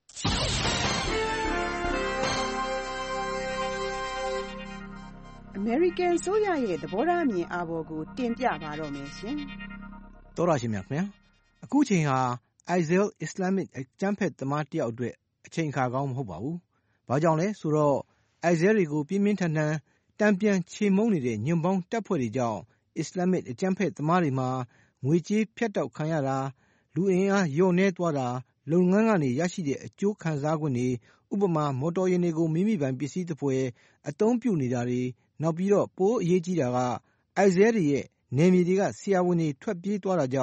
အမေရိကန်ဆိုရရဲ့သဘောထားအမြင်အာဘော်ကိုတင်ပြပါတော့မယ်ရှင်။သောရရှင်များခင်ဗျာ။အခုချိန်ဟာ ISIL Islamic အကြမ်းဖက်သမားတယောက်အတွက်အချိန်အခါကောင်းမဟုတ်ပါဘူး။ဘာကြောင့်လဲဆိုတော့ ISIL တွေကိုပြင်းပြင်းထန်ထန်တံပြန်ချေမှုန်းနေတဲ့ညွန့်ပေါင်းတပ်ဖွဲ့တွေကြောင့်အစ္စလာမစ်အကြမ်းဖက်သမားတွေမှာငွေကြေးဖြတ်တောက်ခံရတာလူအင်အားလျော့နေသွားတာလုပ်ငန်းကနေရရှိတဲ့အကျိုးခံစား권တွေဥပမာမော်တော်ယာဉ်တွေကိုမိမိပိုင်ပစ္စည်းတစ်ပွဲအသုံးပြုနေတာတွေနောက်ပြီးတော့ပိုးအရေးကြီးတာက ISIL တွေရဲ့နယ်မြေတွေကဆရာဝန်တွေထွက်ပြေးသွားတာကြောင့်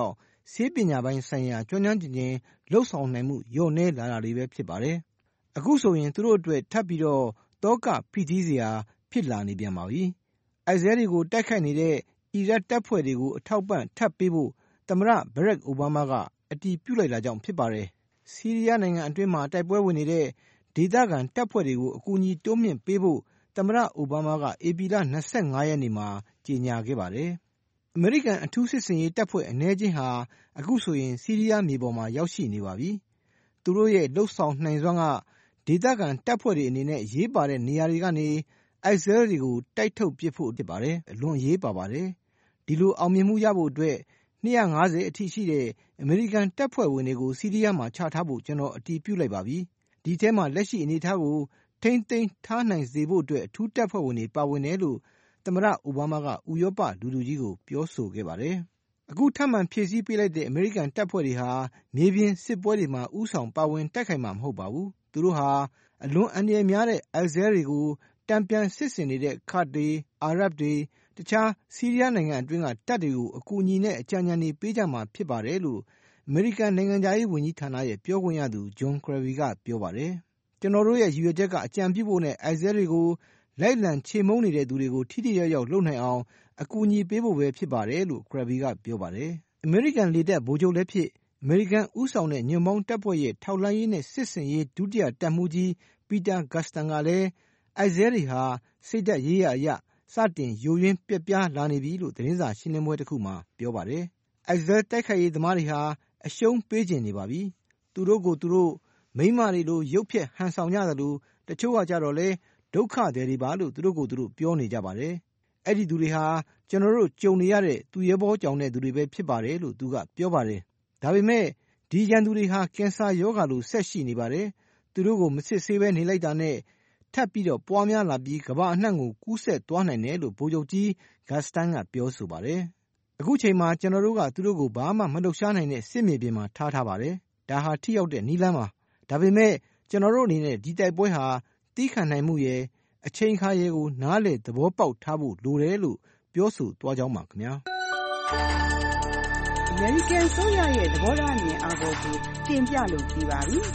ဆေးပညာပိုင်းဆိုင်ရာကျွမ်းကျွမ်းကျင်ကျင်လှုပ်ဆောင်နိုင်မှုလျော့နည်းလာတာတွေပဲဖြစ်ပါတယ်။အခုဆိုရင်သူတို့အတွက်ထပ်ပြီးတော့တောကဖိစီးစရာဖြစ်လာနေပြန်ပါပြီ။ ISIL တွေကိုတိုက်ခိုက်နေတဲ့အီရတ်တပ်ဖွဲ့တွေကိုအထောက်ပံ့ထပ်ပေးဖို့သမ္မတဘရက်အိုဘားမားကအတည်ပြုလိုက်တာကြောင့်ဖြစ်ပါတယ်။ဆီးရီးယားနိုင်ငံအတွင်းမှာတိုက်ပွဲဝင်နေတဲ့ဒေသခံတပ်ဖွဲ့တွေကိုအကူအညီတိုးမြှင့်ပေးဖို့သမ္မတအိုဘားမားကဧပြီလ၂၅ရက်နေ့မှာကြေညာခဲ့ပါတယ်။အမေရိကန်အထူးစစ်ဆင်ရေးတပ်ဖွဲ့အနည်းချင်းဟာအခုဆိုရင်ဆီးရီးယားမြေပေါ်မှာရောက်ရှိနေပါပြီ။သူတို့ရဲ့လှုပ်ဆောင်နိုင်စွမ်းကဒေသခံတပ်ဖွဲ့တွေအနေနဲ့ရေးပါတဲ့နေရာတွေကနေ ISIL တွေကိုတိုက်ထုတ်ပစ်ဖို့ဖြစ်ပါတယ်။အလွန်ရေးပါပါတယ်။ဒီလိုအောင်မြင်မှုရဖို့အတွက်နှစ်ရာငါးဆယ်အထိရှိတဲ့အမေရိကန်တပ်ဖွဲ့ဝင်တွေကိုဆီးရီးယားမှာချထားဖို့ကျွန်တော်အတည်ပြုလိုက်ပါပြီ။ဒီထဲမှာလက်ရှိအနေအထားကိုထိမ့်သိမ်းထားနိုင်စေဖို့အတွက်အထူးတပ်ဖွဲ့ဝင်တွေပါဝင်တယ်လို့သမ္မတအိုဘားမားကဥရောပလူထုကြီးကိုပြောဆိုခဲ့ပါတယ်။အခုထပ်မံဖြည့်ဆည်းပေးလိုက်တဲ့အမေရိကန်တပ်ဖွဲ့တွေဟာမြေပြင်စစ်ပွဲတွေမှာဥဆောင်ပါဝင်တိုက်ခိုက်မှာမဟုတ်ပါဘူး။သူတို့ဟာအလွန်အန္တရာယ်များတဲ့ ISIL တွေကိုတံပြန်စစ်ဆင်နေတဲ့ကာ့ဒ်တွေအာရပ်တွေတခြားဆီးရီးယားနိုင်ငံအတွင်းကတပ်တွေကိုအကူအညီနဲ့အကြံဉာဏ်တွေပေးကြမှာဖြစ်ပါတယ်လို့အမေရိကန်နိုင်ငံခြားရေးဝန်ကြီးဌာနရဲ့ပြောခွင့်ရသူဂျွန်ကရဘီကပြောပါတယ်။ကျွန်တော်တို့ရဲ့ရည်ရွယ်ချက်ကအကြံပြုဖို့နဲ့ ISIL တွေကိုလိုက်လံချေမှုန်းနေတဲ့သူတွေကိုထိထိရောက်ရောက်လုပ်နိုင်အောင်အကူအညီပေးဖို့ပဲဖြစ်ပါတယ်လို့ကရဘီကပြောပါတယ်။အမေရိကန်လေတပ်ဗိုလ်ချုပ်လည်းဖြစ်အမေရိကန်ဦးဆောင်တဲ့ညွန့်ပေါင်းတပ်ဖွဲ့ရဲ့ထောက်လှမ်းရေးနဲ့စစ်ဆင်ရေးဒုတိယတပ်မှူးကြီးပီတာဂတ်စတန်ကလည်း ISIL တွေဟာစိတ်ဓာတ်ရေးရာအရစတင်ယိုယွင်းပျက်ပြားလာနေပြီလို့သတင်းစာရှင်းလင်းပွဲတစ်ခုမှာပြောပါတယ်။ ISIL တိုက်ခိုက်ရေးသမားတွေဟာအရှုံးပေးကျင်နေပါပြီ။သူတို့ကိုသူတို့မိန်းမတွေလိုရုပ်ဖြက်ဟန်ဆောင်ကြသလိုတချို့ကကြတော့လေဒုက္ခသည်တွေပါလို့သူတို့ကိုသူတို့ပြောနေကြပါတယ်။အဲ့ဒီသူတွေဟာကျွန်တော်တို့ကြုံနေရတဲ့သူရဲဘောကြောင်တဲ့သူတွေပဲဖြစ်ပါတယ်လို့သူကပြောပါတယ်။ဒါပေမဲ့ဒီရန်သူတွေဟာကင်ဆာရောဂါလိုဆက်ရှိနေပါတယ်။သူတို့ကိုမစစ်ဆေးဘဲနေလိုက်တာနဲ့ထပ်ပြီးတော့ပွားများလာပြီးကမ္ဘာအနှံ့ကိုကူးစက်သွားနိုင်တယ်လို့ဗိုလ်ချုပ်ကြီးဂတ်စတန်ကပြောဆိုပါတယ်။အခုချိန်မှာကျွန်တော်တို့ကသူတို့ကိုဘာမှမလှုပ်ရှားနိုင်တဲ့စစ်မြေပြင်မှာထားထားပါတယ်။ဒါဟာထိရောက်တဲ့နည်းလမ်းပါ။ဒါပေမဲ့ကျွန်တော်တို့အနေနဲ့ဒီတိုက်ပွဲဟာတီးခံနိုင်မှုရဲ့အချိန်ခါရဲ့ကိုနားလေသဘောပေါက်ထားဖို့လိုတယ်လို့ပြောဆိုသွားကြောင်းပါခင်ဗျာ။အမေရိကန်ဆိုရရဲ့သဘောထားအမြင်အာဘော်ကိုတင်ပြလို့ပြပါပြီ။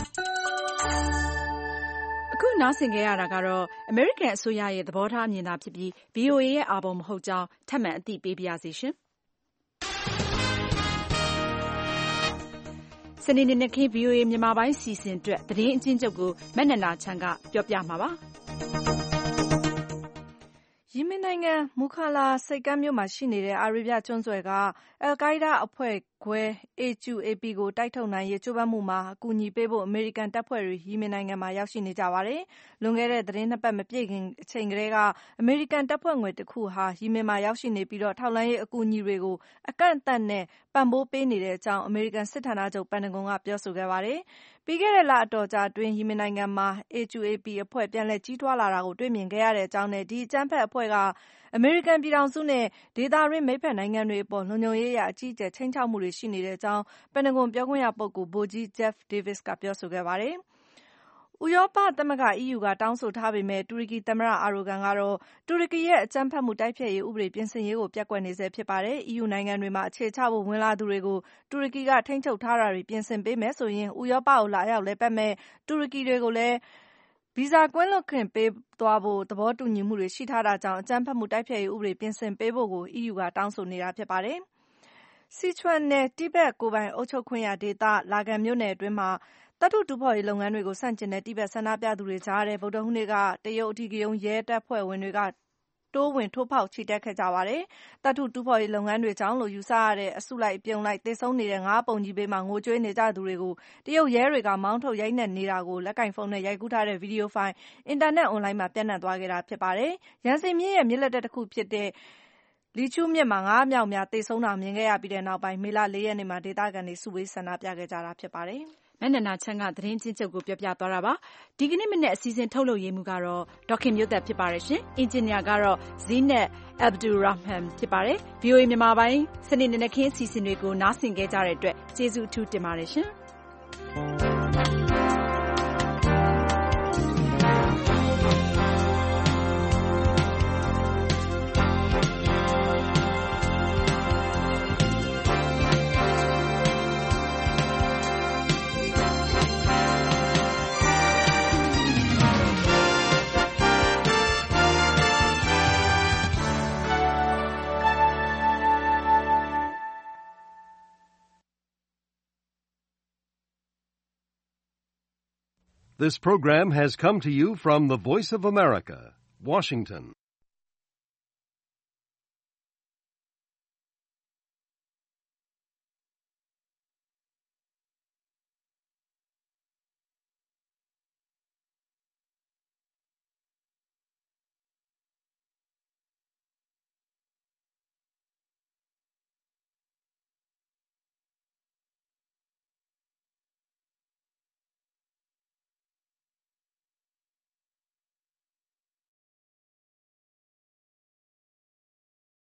အခုနားဆင်ခဲ့ရတာကတော့အမေရိကန်အစိုးရရဲ့သဘောထားအမြင်သာဖြစ်ပြီး ဗီအိုအေ ရဲ့အာဘော်မဟုတ်ကြောင်းထပ်မံအသိပေးပါရစေရှင်။စနေနေ့နေ့ခင်း ဗီအိုအေ မြန်မာပိုင်းစီစဉ်အတွက်သတင်းအကျဉ်းချုပ်ကိုမနန္ဒာချမ်းကပြောပြမှာပါ။ယီမင်နိုင်ငံမူခါလာဆိပ်ကမ်းမြို့မှာရှိနေတဲ့အာရေဗျကျွန်းဆွယ်ကအယ်ကိုင်းဒါးအဖွဲ့ခွဲ အေကျူအေပီ ကိုတိုက်ထုတ်နိုင်ရေးကြိုးပမ်းမှုမှာအကူအညီပေးဖို့အမေရိကန်တပ်ဖွဲ့တွေယီမင်နိုင်ငံမှာရောက်ရှိနေကြပါတယ်။လွန်ခဲ့တဲ့သီတင်းနှစ်ပတ်မပြည့်ခင်အချိန်ကတည်းကအမေရိကန်တပ်ဖွဲ့ငွေတခုဟာယီမင်မှာရောက်ရှိနေပြီးထောက်လှမ်းရေးအကူအညီတွေကိုအကန့်အသတ်နဲ့ပံ့ပိုးပေးနေတဲ့အကြောင်းအမေရိကန်စစ်ဌာနချုပ်ပန်တဂွန်ကပြောဆိုခဲ့ပါတယ်။ပြီးခဲ့တဲ့လအတော်ကြာအတွင်းယီမင်နိုင်ငံမှာအေကျူအေပီအဖွဲ့ပြန်လည်ကြီးထွားလာတာကိုတွေ့မြင်ခဲ့ရတဲ့အကြောင်းနဲ့ဒီအကြမ်းဖက်အဖွဲ့ကအမေရိကန်ပြည်ထောင်စုနဲ့ဒေသတွင်းမိတ်ဖက်နိုင်ငံတွေအပေါ်လုံခြုံရေးအရအကြီးအကျယ်ခြိမ်းခြောက်မှုတွေရှိနေတဲ့အကြောင်းပန်တဂွန်ပြောခွင့်ရပုဂ္ဂိုလ်ဗိုလ်ကြီး Jeff Davis ကပြောဆိုခဲ့ပါတယ်။ဥရောပသမဂ္ဂ အီးယူကတောင်းဆိုထားပေမဲ့တူရကီသမ္မတအာရိုဂန်ကတော့တူရကီရဲ့အကြမ်းဖက်မှုတိုက်ဖျက်ရေးဥပဒေပြင်ဆင်ရေးကိုပျက်ကွက်နေဆဲဖြစ်ပါတယ်။အီးယူနိုင်ငံတွေမှာအခြေချဖို့ဝင်လာသူတွေကိုတူရကီကထိန်းချုပ်ထားတာတွေပြင်ဆင်ပေးမယ်ဆိုရင်ဥရောပကိုလာရောက်လည်ပတ်မဲ့တူရကီတွေကိုလည်းဗီဇာကင်းလွတ်ခွင့်ပေးသွားဖို့သဘောတူညီမှုတွေရှိထားတာကြောင့်အကြမ်းဖက်မှုတိုက်ဖျက်ရေးဥပဒေပြင်ဆင်ပေးဖို့ကိုအီးယူကတောင်းဆိုနေတာဖြစ်ပါတယ်။စီချွမ်နယ်တိဘက်ကိုယ်ပိုင်အုပ်ချုပ်ခွင့်ရဒေသလာဂန်မြို့နယ်အတွင်းမှာသတ္တုတူးဖော်ရေးလုပ်ငန်းတွေကိုဆန့်ကျင်တဲ့တိဘက်ဆန္ဒပြသူတွေကြားထဲဗုဒ္ဓဟူးနေ့ကတရုတ်အဓိကရုဏ်းရဲတပ်ဖွဲ့ဝင်တွေကတိုးဝင်ထိုးဖောက်ချီတက်ခဲ့ကြပါတယ်။သတ္တုတူးဖော်ရေးလုပ်ငန်းတွေကြောင့်လို့ယူဆရတဲ့အစုလိုက်အပြုံလိုက်သေဆုံးနေတဲ့ငါးပုံကြီးဘေးမှာငိုကြွေးနေကြသူတွေကိုတရုတ်ရဲတွေကမောင်းထုတ်ရိုက်နှက်နေတာကိုလက်ကိုင်ဖုန်းနဲ့ရိုက်ကူးထားတဲ့ဗီဒီယိုဖိုင်အင်တာနက်အွန်လိုင်းမှာပြန့်နှံ့သွားခဲ့တာဖြစ်ပါတယ်။ရန်စီမြစ်ရဲ့မြစ်လက်တက်တစ်ခုဖြစ်တဲ့လီချူးမြစ်မှာငါးအမြောက်အများသေဆုံးတာမြင်ခဲ့ရပြီးတဲ့နောက်ပိုင်းမေလလေးရက်နေ့မှာဒေသခံတွေစုဝေးဆန္ဒပြခဲ့ကြတာဖြစ်ပါတယ်။မနန္ဒာချမ်းကသတင်းချင်းချုပ်ကိုပြောပြသွားတာပါ။ဒီကနေ့မနေ့အစီအစဉ်ထုတ်လုပ်ရေးမှုကတော့ဒေါက်ခင်မျိုးသက်ဖြစ်ပါတယ်ရှင်။အင်ဂျင်နီယာကတော့ဇီနက်အဗ်ဒူရာဟမန်ဖြစ်ပါတယ်။ ဗီအိုအေမြန်မာပိုင်းစနေနေ့ခင်းအစီအစဉ်တွေကိုနားဆင်ခဲ့ကြတဲ့အတွက်ကျေးဇူးအထူးတင်ပါတယ်ရှင်။ This program has come to you from the Voice of America, Washington.